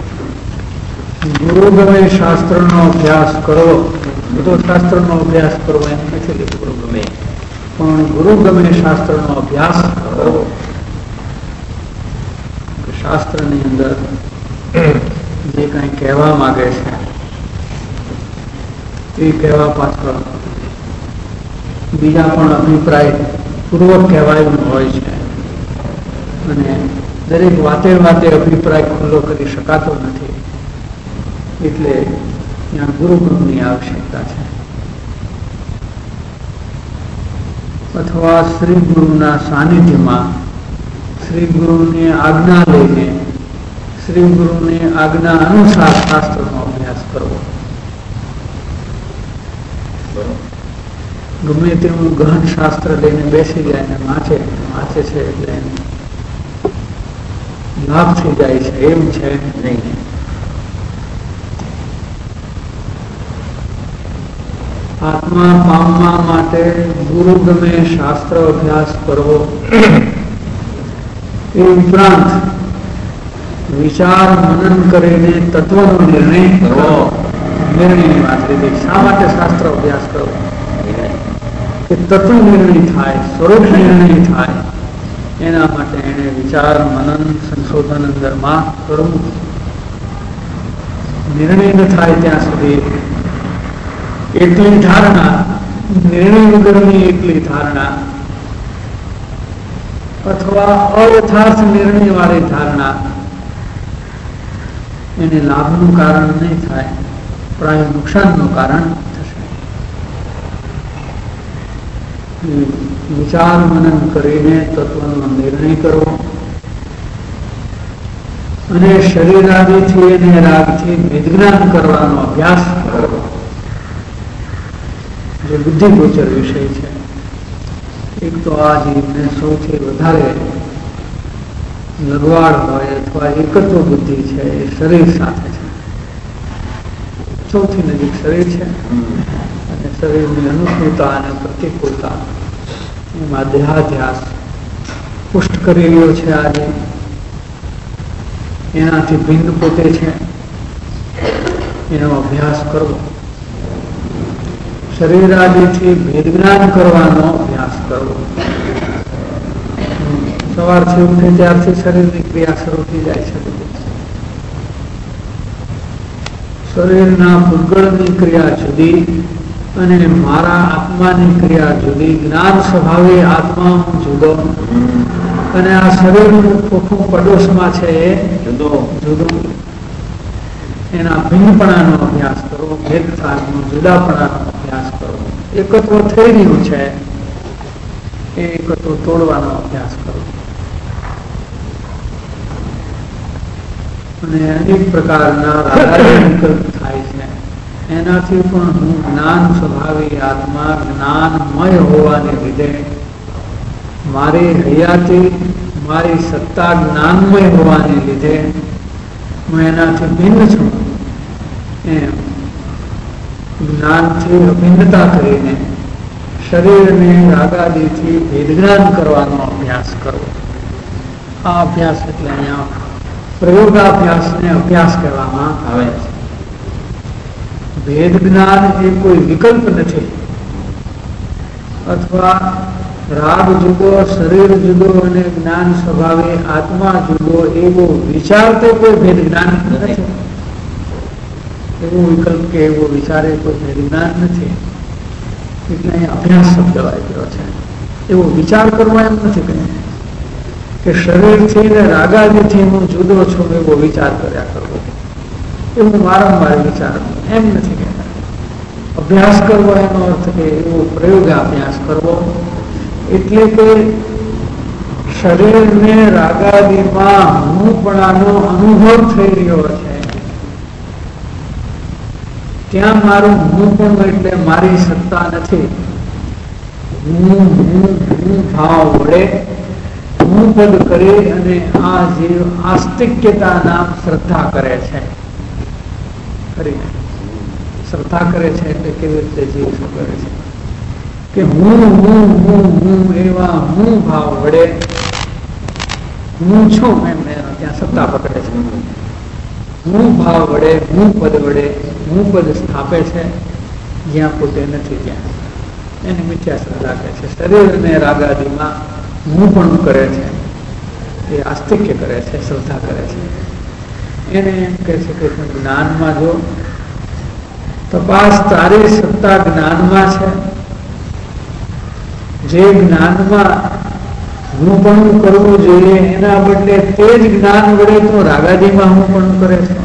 ગુરુગમે શાસ્ત્રનો અભ્યાસ કરવો, બધો શાસ્ત્રનો અભ્યાસ કરવો એમ નથી લીધું ગુરુગમે, પણ ગુરુગમે શાસ્ત્રનો અભ્યાસ કરવો. શાસ્ત્રની અંદર જે કંઈ કહેવા માંગે છે એ કહેવા પાછળ બીજા પણ અભિપ્રાય પૂર્વક કહેવાયું હોય છે અને દરેક વાતે વાતે અભિપ્રાય ખુલ્લો કરી શકાતો નથી, એટલે ત્યાં ગુરુગુરુની આવશ્યકતા છે. અથવા શ્રી ગુરુના સાનિધ્યમાં શ્રી ગુરુની આજ્ઞા લઈને શ્રી ગુરુની આજ્ઞા અનુસાર શાસ્ત્રનો અભ્યાસ કરવો. ગમે તેવું ગહન શાસ્ત્ર લઈને બેસી જાય ને વાંચે છે એટલે લાભ થઈ જાય છે એમ છે નહીં. આત્મા પામવા માટે ગુરુગમે શાસ્ત્ર અભ્યાસ કરવો એ ઉપરાંત વિચાર મનન કરીને તત્વનો નિર્ણય કરવો. નિર્ણયની વાત લીધી. શા માટે શાસ્ત્ર અભ્યાસ કરવો? કે તત્વ નિર્ણય થાય, સ્વરૂપ નિર્ણય થાય, એના માટે એને વિચાર મનન સંશોધન અંદરમાં કરવું. નિર્ણય ન થાય ત્યાં સુધી એકલી ધારણા, નિર્ણય વગરની એકલી ધારણા અથવા અયથાર્થ નિર્ણય વાળી ધારણા એને લાભનું કારણ નહીં થાય, પ્રાય નુકસાનનું કારણ થશે. વિચાર મનન કરીને તત્વનો નિર્ણય કરવો અને શરીરાદિથી અને રાગથી વિજ્ઞાન કરવાનો અભ્યાસ કરવો, જે બુદ્ધિગોચર વિષય છે. એક તો આ જીવને સૌથી વધારે લગવાડ હોય અથવા એકત્વ બુદ્ધિ છે એ શરીર સાથે છે. સૌથી નજીક શરીર છે અને શરીરની અનુકૂળતા અને પ્રતિકૂળતા એમાં દેહાધ્યાસ પુષ્ટ કરી રહ્યો છે. આજે એનાથી ભિન્ન પોતે છે એનો અભ્યાસ કરવો. શરીર આદિથી ભેદ જ્ઞાન કરવાનો અભ્યાસ કરવો. સવારથી ઉઠે ત્યારથી શરીરની ક્રિયા શરૂ થઈ જાય છે. શરીરના ભૂતગળની ક્રિયા જુદી અને મારા આત્માની ક્રિયા જુદી. જ્ઞાન સ્વભાવે આત્મા હું જુદો અને આ શરીરનું ખોખું પડોશમાં છે એ જુદો. એના ભિન્નપણાનો અભ્યાસ કરવો, ભેદ થાકનો જુદાપણાનો અભ્યાસ કરવો. એકત્વ થઈ રહ્યું છે એ એકત્વ તોડવાનો અભ્યાસ કરવો. અને અનેક પ્રકારના રાગાદી વિકલ્પ થાય છે. એનાથી પણ હું જ્ઞાન સ્વભાવી આત્મા જ્ઞાનમય હોવાને લીધે મારી હયાતી મારી સત્તા જ્ઞાનમય હોવાને લીધે હું એનાથી ભિન્ન છું. એમ જ્ઞાનથી અભિન્નતા કરીને શરીરને રાગાદીથી ભેદજ્ઞાન કરવાનો અભ્યાસ કરવો. આ અભ્યાસ એટલે અહીંયા પ્રયોગાભ્યાસને અભ્યાસ કરવામાં આવે છે. ભેદ જ્ઞાન એ કોઈ વિકલ્પ નથી, અથવા રાગ જુદો, શરીર જુદો અને જ્ઞાન સ્વભાવે આત્મા જુદો એવો વિચાર તો કોઈ ભેદ જ્ઞાન નથી. એવો વિકલ્પ કે એવો વિચાર એ કોઈ ભેદ જ્ઞાન નથી. એટલે અહીંયા અભ્યાસ શબ્દ વાપર્યો છે. એવો વિચાર કરવો એમ નથી કહ્યું કે શરીરથી ને રાગાદીથી હું જુદો છું એવો વિચાર કર્યા કરવો, એવું વારંવાર વિચાર એમ નથી કહેતા. અભ્યાસ કરવો એનો અર્થ કે એવો પ્રયોગાભ્યાસ કરવો, એટલે કે શરીરને રાગાદીમાં હુંપણાનો અનુભવ થઈ રહ્યો છે, ત્યાં મારું હુંપણું એટલે મારી સત્તા નથી. હું ભાવ વડે હું પદ કરી અને આ જીવ આસ્તિક્યતા નામ શ્રદ્ધા કરે છે. શ્રદ્ધા કરે છે એટલે કેવી રીતે જીવ શું કરે છે કે હું એવા હું ભાવ વડે હું છું એમ ત્યાં સત્તા પકડે છે. હું ભાવ વડે હું પદ વડે હું પદ સ્થાપે છે જ્યાં પોતે નથી ત્યાં. એને મિથ્યા શ્રદ્ધા કહે છે. શરીર અને રાગાદીમાં હું પણ કરે છે એ આસ્તિક્ય કરે છે, શ્રદ્ધા કરે છે. એને એમ કહે છે કે જ્ઞાનમાં જો તપાસ તારી સત્તા જ્ઞાનમાં છે, જે જ્ઞાનમાં હું પણ કરવું જોઈએ એના બદલે તે જ જ્ઞાન વડે તો રાગાદીમાં હું પણ કરે છે,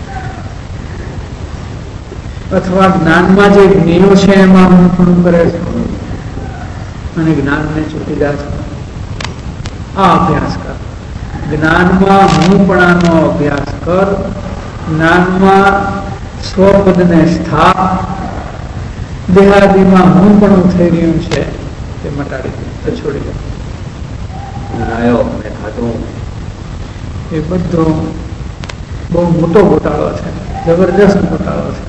અથવા જ્ઞાનમાં જે જ્ઞેયો છે એમાં હું પણ કરે છે અને જ્ઞાનને છૂટી જાય છે. આ અભ્યાસ કર. જ્ઞાનમાં હુંપણાનો અભ્યાસ કર. જ્ઞાનમાં સ્વપદને સ્થાપ. દેહાદીમાં હુંપણું થઈ રહ્યું છે તે મટાડી દે, છોડી દે. એ બધો બહુ મોટો ઘોટાળો છે, જબરદસ્ત ઘોટાળો છે.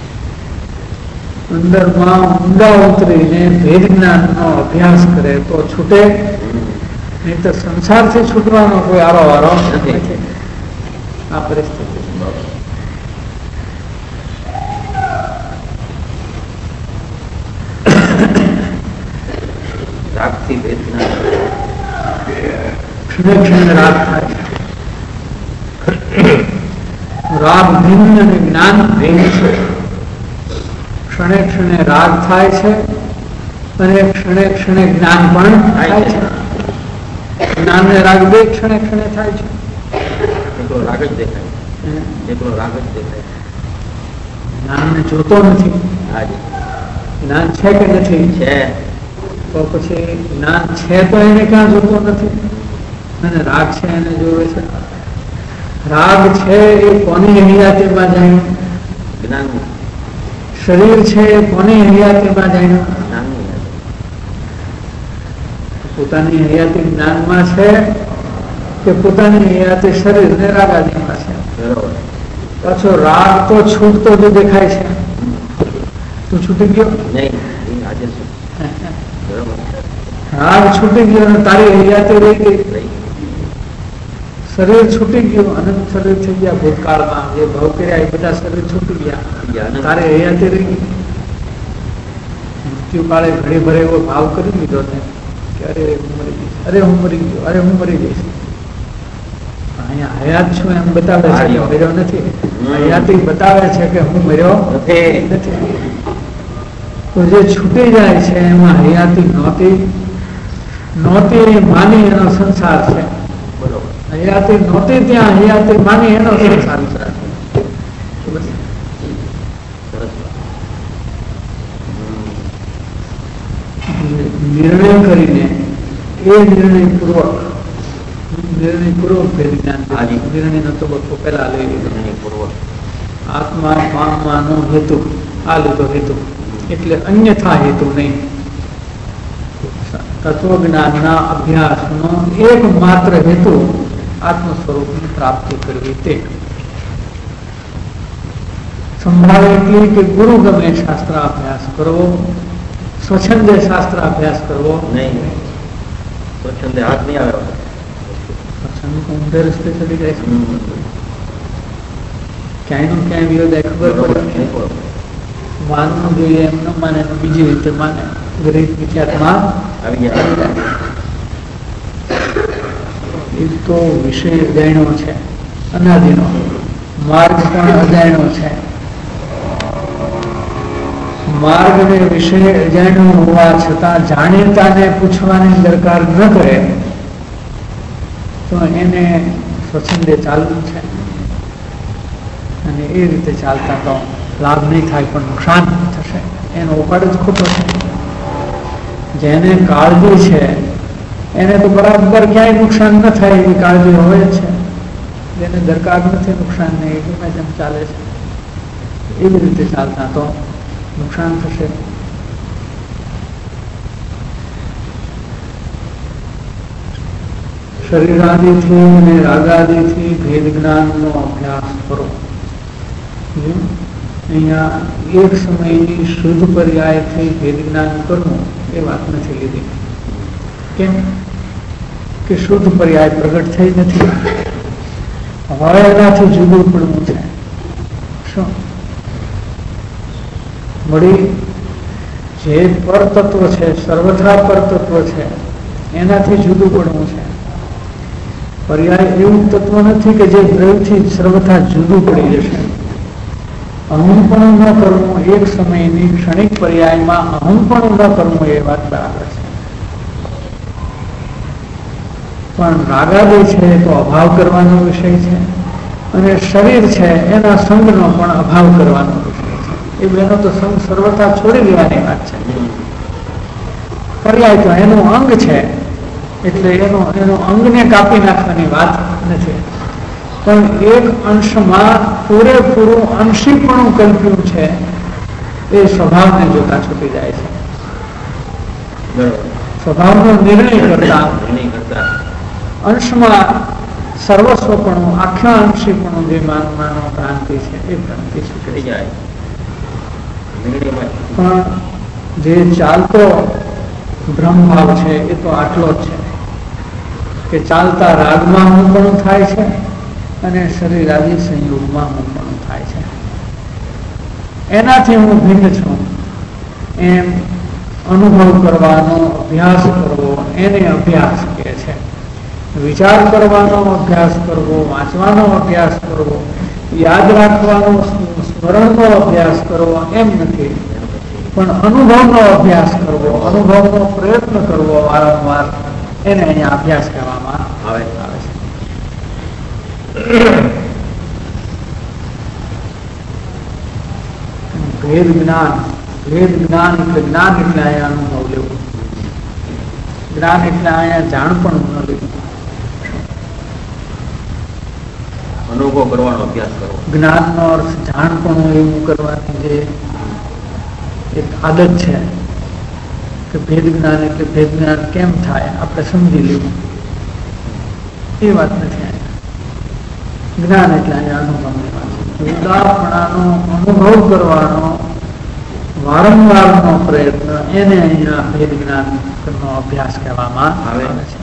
અંદરમાં ઊંડા ઉતરીને ભેદ જ્ઞાનનો અભ્યાસ કરે તો છૂટે, નહીં તો સંસારથી છૂટવાનો કોઈ આરો વારો નથી. આ પરિસ્થિતિ રાગથી ભેદ જ્ઞાન, ક્ષણે ક્ષણે રાગ થાય છે. રાગ ભિન્ન અને જ્ઞાન ભિન્ન છે. ક્ષણે ક્ષણે રાગ થાય છે અને ક્ષણે ક્ષણે જ્ઞાન પણ થાય છે. જ્ઞાન ને રાગ બે ક્ષણે ક્ષણે થાય છે. એકલો રાગ જ દેખાય, એકલો રાગ જ દેખાય. જ્ઞાન ને જોતો નથી. જ્ઞાન છે કે નથી છે, તો પછી જ્ઞાન છે તો એને ક્યાં જોતો નથી, અને રાગ છે એને જોવે છે. રાગ છે એ કોની હયાતીમાં જાય? જ્ઞાન. શરીર છે એ કોની હયાતીમાં જાય? પોતાની હયાતી જ્ઞાનમાં છે કે પોતાની હયાતી શરીર ને રાગાદીમાં છે? પાછો રાગ તો છૂટતો જ દેખાય છે. તું છૂટી ગયો? રાગ છૂટી ગયો અને તારી હયાતી રહી ગઈ. શરીર છૂટી ગયું, અનંત શરીર થઈ ગયા. ભૂતકાળમાં જે ભાવ કર્યા એ બધા શરીર છૂટી ગયા, તારે હયાતી રહી ગઈ. મૃત્યુ કાળે ઘડી ભરે એવો ભાવ કરી લીધો ને કે અરે હું મરી જઈશ, અરે હું મરી ગયો, અરે હું મરી જઈશ. અહીંયા હયાત છું એમ બતાવે છે, મર્યો નથી. હયાતી બતાવે છે કે હું મર્યો નથી. તો જે છૂટી જાય છે એમાં હયાતી નહોતી માની એનો સંસાર છે. હયાતી નહોતી ત્યાં હયાતી માની એનો સંસાર છે. નિર્ણય કરીને એ નિર્ણયપૂર્વક ભેદ જ્ઞાન, નિર્ણયનો તબક્કો પહેલા લઈ લીધો. આત્મા પામવાનો હેતુ આ લીધો હેતુ, એટલે અન્યથા હેતુ નહીં. તત્વજ્ઞાનના અભ્યાસનો એકમાત્ર હેતુ આત્મ સ્વરૂપની પ્રાપ્તિ કરવી. તે સંભાળે એટલી કે ગુરુ ગમે શાસ્ત્ર અભ્યાસ કરવો, સ્વચ્છંદે શાસ્ત્ર અભ્યાસ કરવો નહીં. સ્વચ્છંદે હાથ નહીં આવે, સ્વચ્છંદ ઊંધે રસ્તે ચડી જાય છે. ક્યાંય નું ક્યાંય વિરોધ ખબર પડે. માનવું જોઈએ એમ ન માને, બીજી રીતે માને, ગરીબ વિચારમાં આવી જાય. એ તો વિષય અજાણ્યો છે, અનાદિનો. માર્ગ પણ અજાણ્યો છે. માર્ગને વિષય અજાણ્યો હોવા છતાં જાણીતાને પૂછવાની દરકાર ન કરે તો એને સ્વચ્છંદે ચાલવું છે. અને એ રીતે ચાલતા તો લાભ નહીં થાય પણ નુકસાન થશે. એનો ઉપાડ જ ખોટો છે. જેને કાળજી છે એને તો બરાબર ક્યાંય નુકસાન ન થાય એવી કાળજી હોય જ છે. જેને દરકાર નથી નુકસાન નહીં, ગમે તેમ ચાલે છે. એવી રીતે ચાલતા તો નુકસાન થશે. શરીરાદિથી અને રાગાદિથી ભેદ જ્ઞાનનો અભ્યાસ કરો. અહીંયા એક સમયની શુદ્ધ પર્યાયથી ભેદ જ્ઞાન કરવું એ વાત નથી લીધી. કેમ કે શુદ્ધ પર્યાય પ્રગટ થઈ નથી. હવે એનાથી જુદું પડવું છે. શું વળી જે પરતત્વ છે, સર્વથા પરતત્વ છે, એનાથી જુદું પડવું છે. પર્યાય એવું તત્વ નથી કે જે દ્રવ્યથી સર્વથા જુદું પડી જશે. અહંપણું ન કરવું, એક સમયની ક્ષણિક પર્યાયમાં અહંપણું ન કરવું એ વાત બરાબર છે. પણ રાગાદે છે તો અભાવ કરવાનો વિષય છે, અને શરીર છે એના સંગનો પણ અભાવ કરવાનો વિષય છે. એ બેનો તો સંગ સર્વથા છોડી દેવાની વાત છે. પર્યાય તો એનું અંગ છે, એટલે એનો અંગને કાપી નાખવાની વાત નથી. પણ એક અંશમાં પૂરેપૂરું અંશીપણું કલ્પ્યું છે એ સ્વભાવને જોતા છૂટી જાય છે. સ્વભાવનો નિર્ણય કરતા અંશમાં સર્વસ્વપણું, આખ્યા અંશીપણું જે માનવાનો ભ્રાંતિ છે એ ભ્રાંતિ છૂટી જાય. પણ જે ચાલતો બ્રહ્મભાવ છે એ તો આટલો જ છે કે ચાલતા રાગમાં હું પણ થાય છે અને શરીર આદિ સંયોગમાં હું પણ થાય છે. એનાથી હું ભિન્ન છું એમ અનુભવ કરવાનો અભ્યાસ કરવો એને અભ્યાસ કહે છે. વિચાર કરવાનો અભ્યાસ કરવો, વાંચવાનો અભ્યાસ કરવો, યાદ રાખવાનો, સ્મરણનો અભ્યાસ કરવો એમ નથી. પણ અનુભવનો અભ્યાસ કરવો, અનુભવનો પ્રયત્ન કરવો વારંવાર, એને અહીંયા અભ્યાસ કરવામાં આવે છે. ભેદ જ્ઞાન એટલે જ્ઞાન એટલે અહીંયા અનુભવ લેવો. જ્ઞાન એટલે અહીંયા જાણ પણ ન લેવું. અનુભવ કરવાનો અભ્યાસ કરવો. જ્ઞાનનો અર્થ જાણ પણ એવું કરવાની જે એક આદત છે કે ભેદ જ્ઞાન એટલે ભેદ જ્ઞાન કેમ થાય આપણે સમજી લેવું, એ વાત નથી. જ્ઞાન એટલે અહીંયા અનુભવની વાત છે. જુદાપણાનો અનુભવ કરવાનો વારંવારનો પ્રયત્ન એને અહીંયા ભેદ જ્ઞાનનો અભ્યાસ કહેવામાં આવે છે.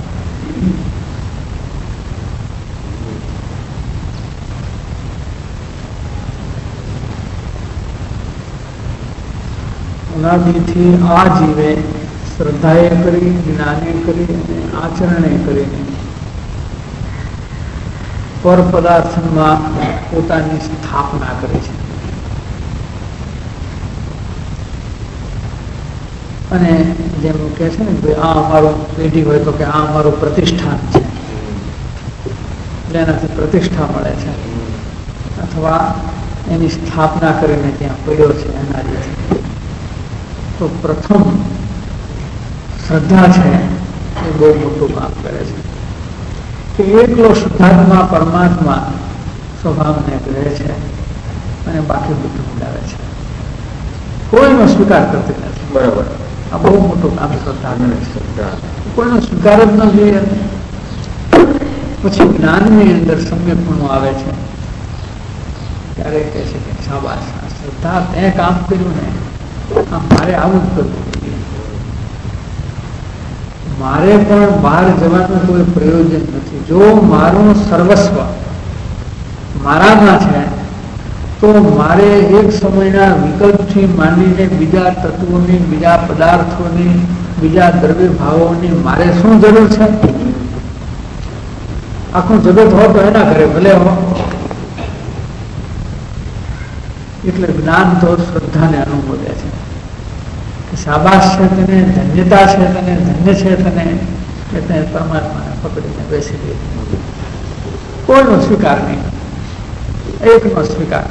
અનાદિથી આ જીવે શ્રદ્ધાએ કરી, જ્ઞાને કરી અને આચરણે કરીને પર પદાર્થમાં પોતાની સ્થાપના કરે છે. અને જેમ કે છે ને આ અમારું પેઢી હોય તો કે આ અમારું પ્રતિષ્ઠાન છે, એટલે એનાથી પ્રતિષ્ઠા મળે છે, અથવા એની સ્થાપના કરીને ત્યાં પડ્યો છે એનાથી. તો પ્રથમ શ્રદ્ધા છે એ બહુ મોટું કામ કરે છે કે એકલો શુદ્ધાત્મા પરમાત્મા સ્વભાવને કહે છે અને બાકી બધું ઉડાવે છે, કોઈનો સ્વીકાર કરતી નથી. બરાબર. આ બહુ મોટું કામ શ્રદ્ધા કરે છે. કોઈનો સ્વીકાર જ ન જોઈએ. પછી જ્ઞાનની અંદર સમ્યકપણું આવે છે ત્યારે કહે છે કે શાબાશ, શ્રદ્ધા તે કામ કર્યું ને, મારે આવું જ કરવું જોઈએ. મારે પણ બહાર જવાનું કોઈ પ્રયોજન નથી. જો મારું સર્વસ્વ મારામાં છે તો મારે એક સમયના વિકલ્પથી માંડીને બીજા તત્વોની, બીજા પદાર્થોની, બીજા દ્રવ્ય ભાવોની મારે શું જરૂર છે? આખું જગત હોય તો એના ઘરે ભલે હો. એટલે જ્ઞાન તો શ્રદ્ધાને અનુમોદે છે કે શાબાશ છે તને, ધન્યતા છે તને, ધન્ય છે તને કે તે પરમાત્માને પકડીને બેસી દે. કોઈનો સ્વીકાર નહીં, એકનો સ્વીકાર.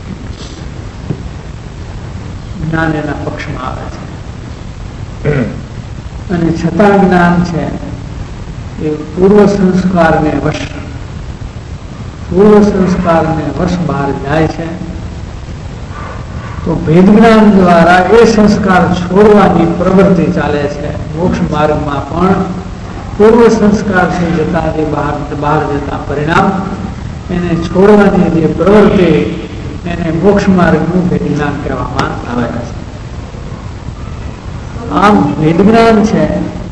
જ્ઞાન એના પક્ષમાં આવે છે અને છતાં જ્ઞાન છે એ પૂર્વ સંસ્કારને વશ બહાર જાય છે. તો ભેદ જ્ઞાન દ્વારા એ સંસ્કાર છોડવાની પ્રવૃત્તિ ચાલે છે. મોક્ષ માર્ગમાં પણ પૂર્વ સંસ્કારથી જતા જે બહાર જતા પરિણામ, એને છોડવાની જે પ્રવૃત્તિ, એને મોક્ષ માર્ગનું ભેદ જ્ઞાન કહેવામાં આવે છે. આમ ભેદ જ્ઞાન છે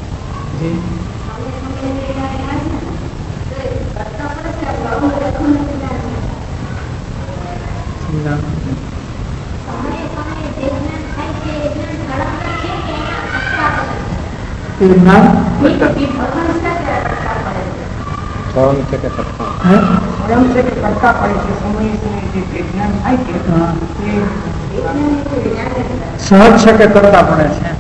સહજ છે કે કરતા પડે છે,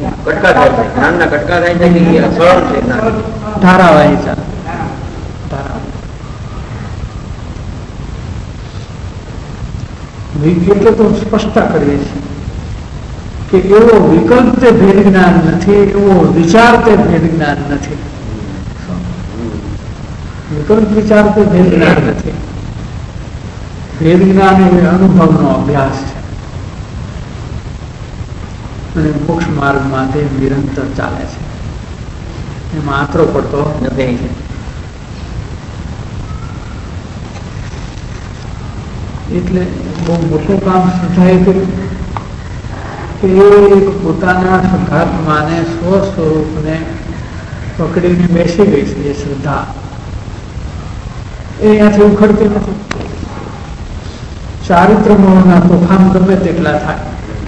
ધારાવાહી છે. એટલે તો સ્પષ્ટતા કરીએ છીએ કે એવો વિકલ્પ તે ભેદ જ્ઞાન નથી, એવો વિચાર તે ભેદ જ્ઞાન નથી. વિકલ્પ વિચાર તે ભેદ જ્ઞાન નથી. ભેદ જ્ઞાન એ અનુભવનો અભ્યાસ છે અને મોક્ષ માર્ગમાં તે નિરંતર ચાલે છે. એમાં આતરો પડતો નથી. એટલે બહુ મોટું કામ શ્રદ્ધાએ કર્યું કે એક પોતાના શુદ્ધાત્માને સ્વસ્વરૂપને પકડીને બેસી ગઈ છે. એ શ્રદ્ધા એ અહીંયાથી ઉખડતી નથી. ચારિત્ર મોહના તોફાન ગમે તેટલા થાય,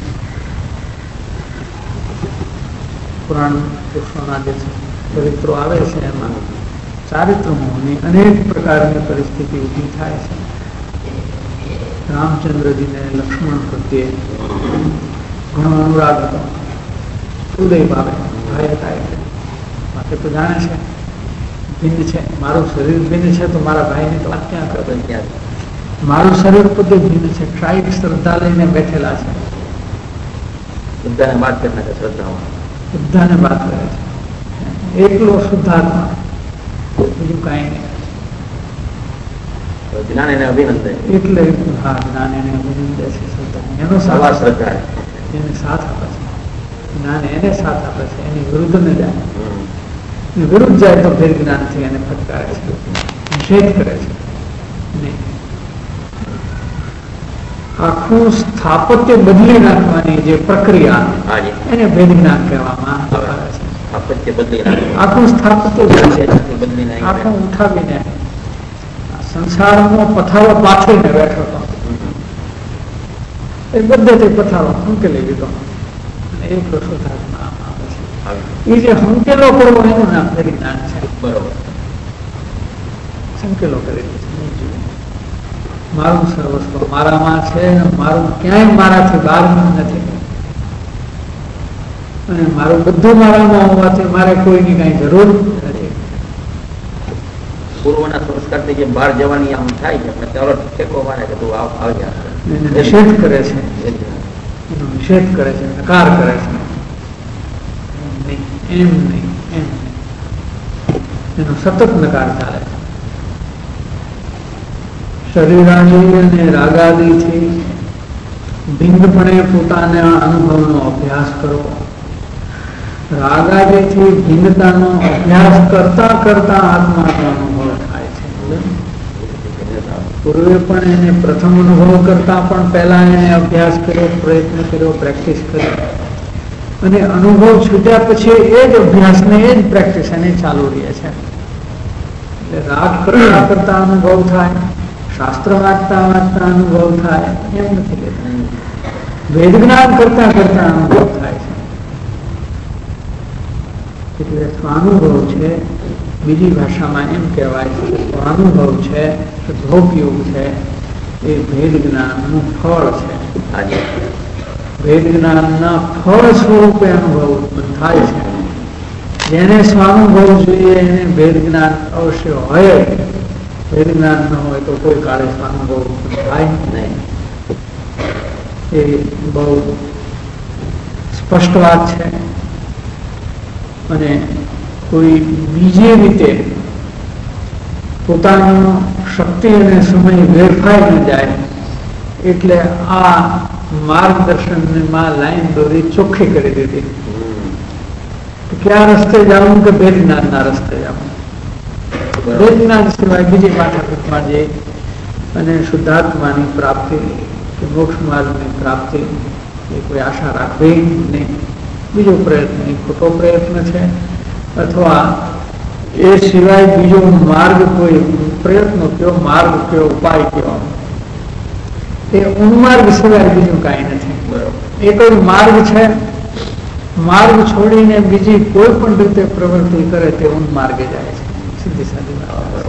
પુરાણ પુરુષોના જે ચરિત્રો આવે છે એમાં ચારિત્ર મોહની અનેક પ્રકારની પરિસ્થિતિ ઊભી થાય છે. રામચંદ્રજીને લક્ષ્મણ પ્રત્યે ઘણો અનુરાગ હતો, ઉદય ભાવે ભાઈ હતા. એટલે માટે તો જાણે છે ભિન્ન છે, મારું શરીર ભિન્ન છે તો મારા ભાઈની તો વાત ક્યાં કરે? મારું શરીર પોતે ભિન્ન છે. શાહીક શ્રદ્ધા લઈને બેઠેલા છે. બધાને વાત કરે છે, શ્રદ્ધામાં બધાને વાત કરે છે. એકલો શુદ્ધાત્મા, બીજું કાંઈ નહીં. જ્ઞાન એને અભિનંદન. એટલે હા, જ્ઞાન એને અભિનંદન છે. શ્રદ્ધા એનો સાથ એને સાથ આપે છે. જ્ઞાન એને સાથ આપે છે, એની વિરુદ્ધ ને જાય. વિરુદ્ધ જાય તો ફેર જ્ઞાનથી એને ફટકારે છે, નિષેધ કરે છે. આખું સ્થાપત્ય બદલી નાખવાની જે પ્રક્રિયા એને ભેદ જ્ઞાન કહેવામાં આવે છે. આખું સ્થાપત્ય આખું ઉઠાવીને સંસારનો પથારો પાથરીને બેઠો હતો. એ બધેથી પથારો હંકેલી લીધો અને એક શુદ્ધાત્મા આવે છે. એ જે હંકેલો કરવો એનું નામ ભેદ જ્ઞાન છે. બરોબર, સંકેલો કરી દીધો. મારું સર્વસ્વ મારામાં છે, મારું ક્યાંય મારાથી બહારનું નથી અને મારું બધું મારામાં હોવાથી મારે કોઈની કઈ જરૂર નથી. પૂર્વના સંસ્કારથી જે બહાર જવાની આમ થાય છે, ચાલો ટેકો મારે કે તું આવજા, એને નિષેધ કરે છે, એનો નિષેધ કરે છે, નકાર કરે છે. એમ નહીં, એમ નહીં. એનો સતત નકાર ચાલે છે. શરીરાદી અને રાગાદીથી ભિન્નપણે પોતાના અનુભવનો અભ્યાસ કરો. રાગાદીથી ભિન્નતાનો અભ્યાસ કરતા કરતા આત્માનો અનુભવ થાય છે. પૂર્વે પણ એને પ્રથમ અનુભવ કરતા પણ પહેલા એને અભ્યાસ કર્યો, પ્રયત્ન કર્યો, પ્રેક્ટિસ કરી, અને અનુભવ છૂટ્યા પછી એ જ અભ્યાસને એ જ પ્રેક્ટિસ એને ચાલુ રહે છે. એટલે રાગ કરતા કરતા અનુભવ થાય, શાસ્ત્ર વાંચતા વાંચતા અનુભવ થાય એમ નથી લેતા. વેદ જ્ઞાન કરતા કરતા અનુભવ થાય છે. એટલે સ્વાનુભવ છે, બીજી ભાષામાં એમ કહેવાય છે સ્વાનુભવ છે, શુદ્ધોપયોગ છે, એ ભેદ જ્ઞાનનું ફળ છે. ભેદ જ્ઞાનના ફળ સ્વરૂપે અનુભવ ઉત્પન્ન થાય છે. જેને સ્વાનુભવ જોઈએ એને ભેદ જ્ઞાન અવશ્ય હોય. ભેદ જ્ઞાન ન હોય તો કોઈ કાળે સ્વાનુભવ ઉત્પન્ન થાય નહીં. એ બહુ સ્પષ્ટ વાત છે. અને કોઈ બીજી રીતે પોતાનો શક્તિ અને સમય વેરફાઈ ન જાય એટલે આ માર્ગદર્શનમાં લાઈન દોરી ચોખ્ખી કરી દીધી. ક્યાં રસ્તે જવું કે ભેદ જ્ઞાનના રસ્તે જવું. ભેદ જ્ઞાન સિવાય બીજી માથાકૂટમાં જઈ અને શુદ્ધાત્માની પ્રાપ્તિ કે મોક્ષ માર્ગની પ્રાપ્તિ એ કોઈ આશા રાખવી નહીં. બીજો પ્રયત્ન એ ખોટો પ્રયત્ન છે, અથવા એ સિવાય બીજો માર્ગ કોઈ પ્રયત્ન કયો, માર્ગ કયો, ઉપાય કયો, એ ઉન્માર્ગ સિવાય બીજું કાંઈ નથી. એ કોઈ માર્ગ છે. માર્ગ છોડીને બીજી કોઈ પણ રીતે પ્રવૃત્તિ કરે તે ઉન્માર્ગે જાય છે. સીધી સાદી વાત.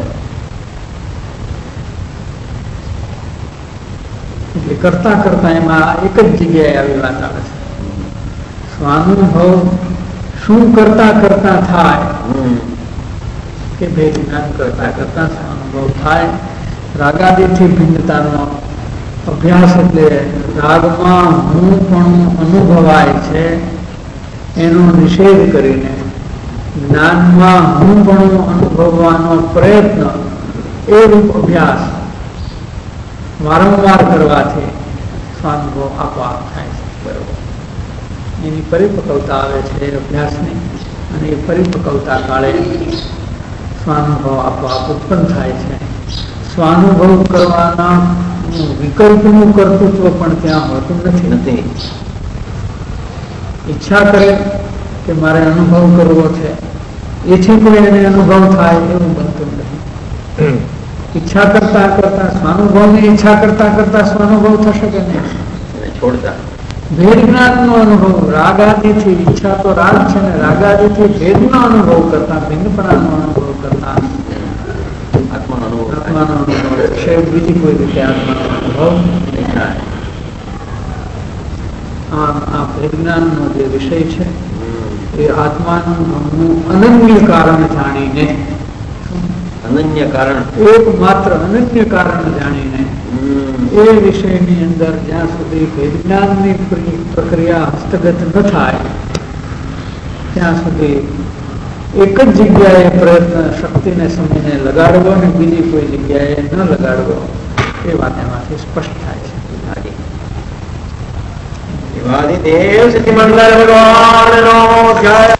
એટલે કરતા કરતા એમાં એક જ જગ્યાએ આવી વાત આવે છે. સ્વાનુભવ શું કરતા કરતા થાય કે ભેદ જ્ઞાન કરતા કરતા સ્વાનુભવ થાય. રાગાદીથી ભિન્નતાનો અભ્યાસ એટલે રાગમાં હું પણ અનુભવાય છે એનો નિષેધ કરીને જ્ઞાનમાં હું પણ અનુભવવાનો પ્રયત્ન એ રૂપ અભ્યાસ વારંવાર કરવાથી સ્વાનુભવ આપોઆપ થાય છે. બરોબર. એની પરિપક્વતા આવે છે અભ્યાસની, અને એ પરિપક્વતા કાળે સ્વાનુભવ આપોઆપ ઉત્પન્ન થાય છે. સ્વાનુભવ કરવાના વિકલ્પનું કર્તૃત્વ પણ ત્યાં હોતું નથી. ઈચ્છા કરે કે મારે અનુભવ કરવો છે, એથી કોઈ એને અનુભવ થાય એવું બનતું નથી. ઈચ્છા કરતા કરતા સ્વાનુભવની ઈચ્છા કરતા કરતા સ્વાનુભવ થશે કે નહીં? છોડતા ભેદ જ્ઞાનનો અનુભવ રાગાદીથી, ઈચ્છા તો રાગ છે ને, રાગાદીથી ભેદનો અનુભવ કરતા, ભિન્નપણાનો અનુભવ કરતા આત્માનો અનુભવ છે. બીજી કોઈ રીતે આત્માનો અનુભવ નહીં થાય. આ ભેદ જ્ઞાનનો જે વિષય છે એ આત્માનું અનન્ય કારણ જાણીને, અનન્ય કારણ, એકમાત્ર અનન્ય કારણ જાણીને એ વિષયની અંદર જ્યાં સુધી ભેદ જ્ઞાનની પ્રક્રિયા હસ્તગત ન થાય ત્યાં સુધી એક જ જગ્યાએ પ્રયત્ન શક્તિને સમયને લગાડવો અને બીજી કોઈ જગ્યાએ ન લગાડવો એ વાત એમાંથી સ્પષ્ટ થાય છે. દેવ સિદ્ધિ મંગલ ભગવાન નો જય.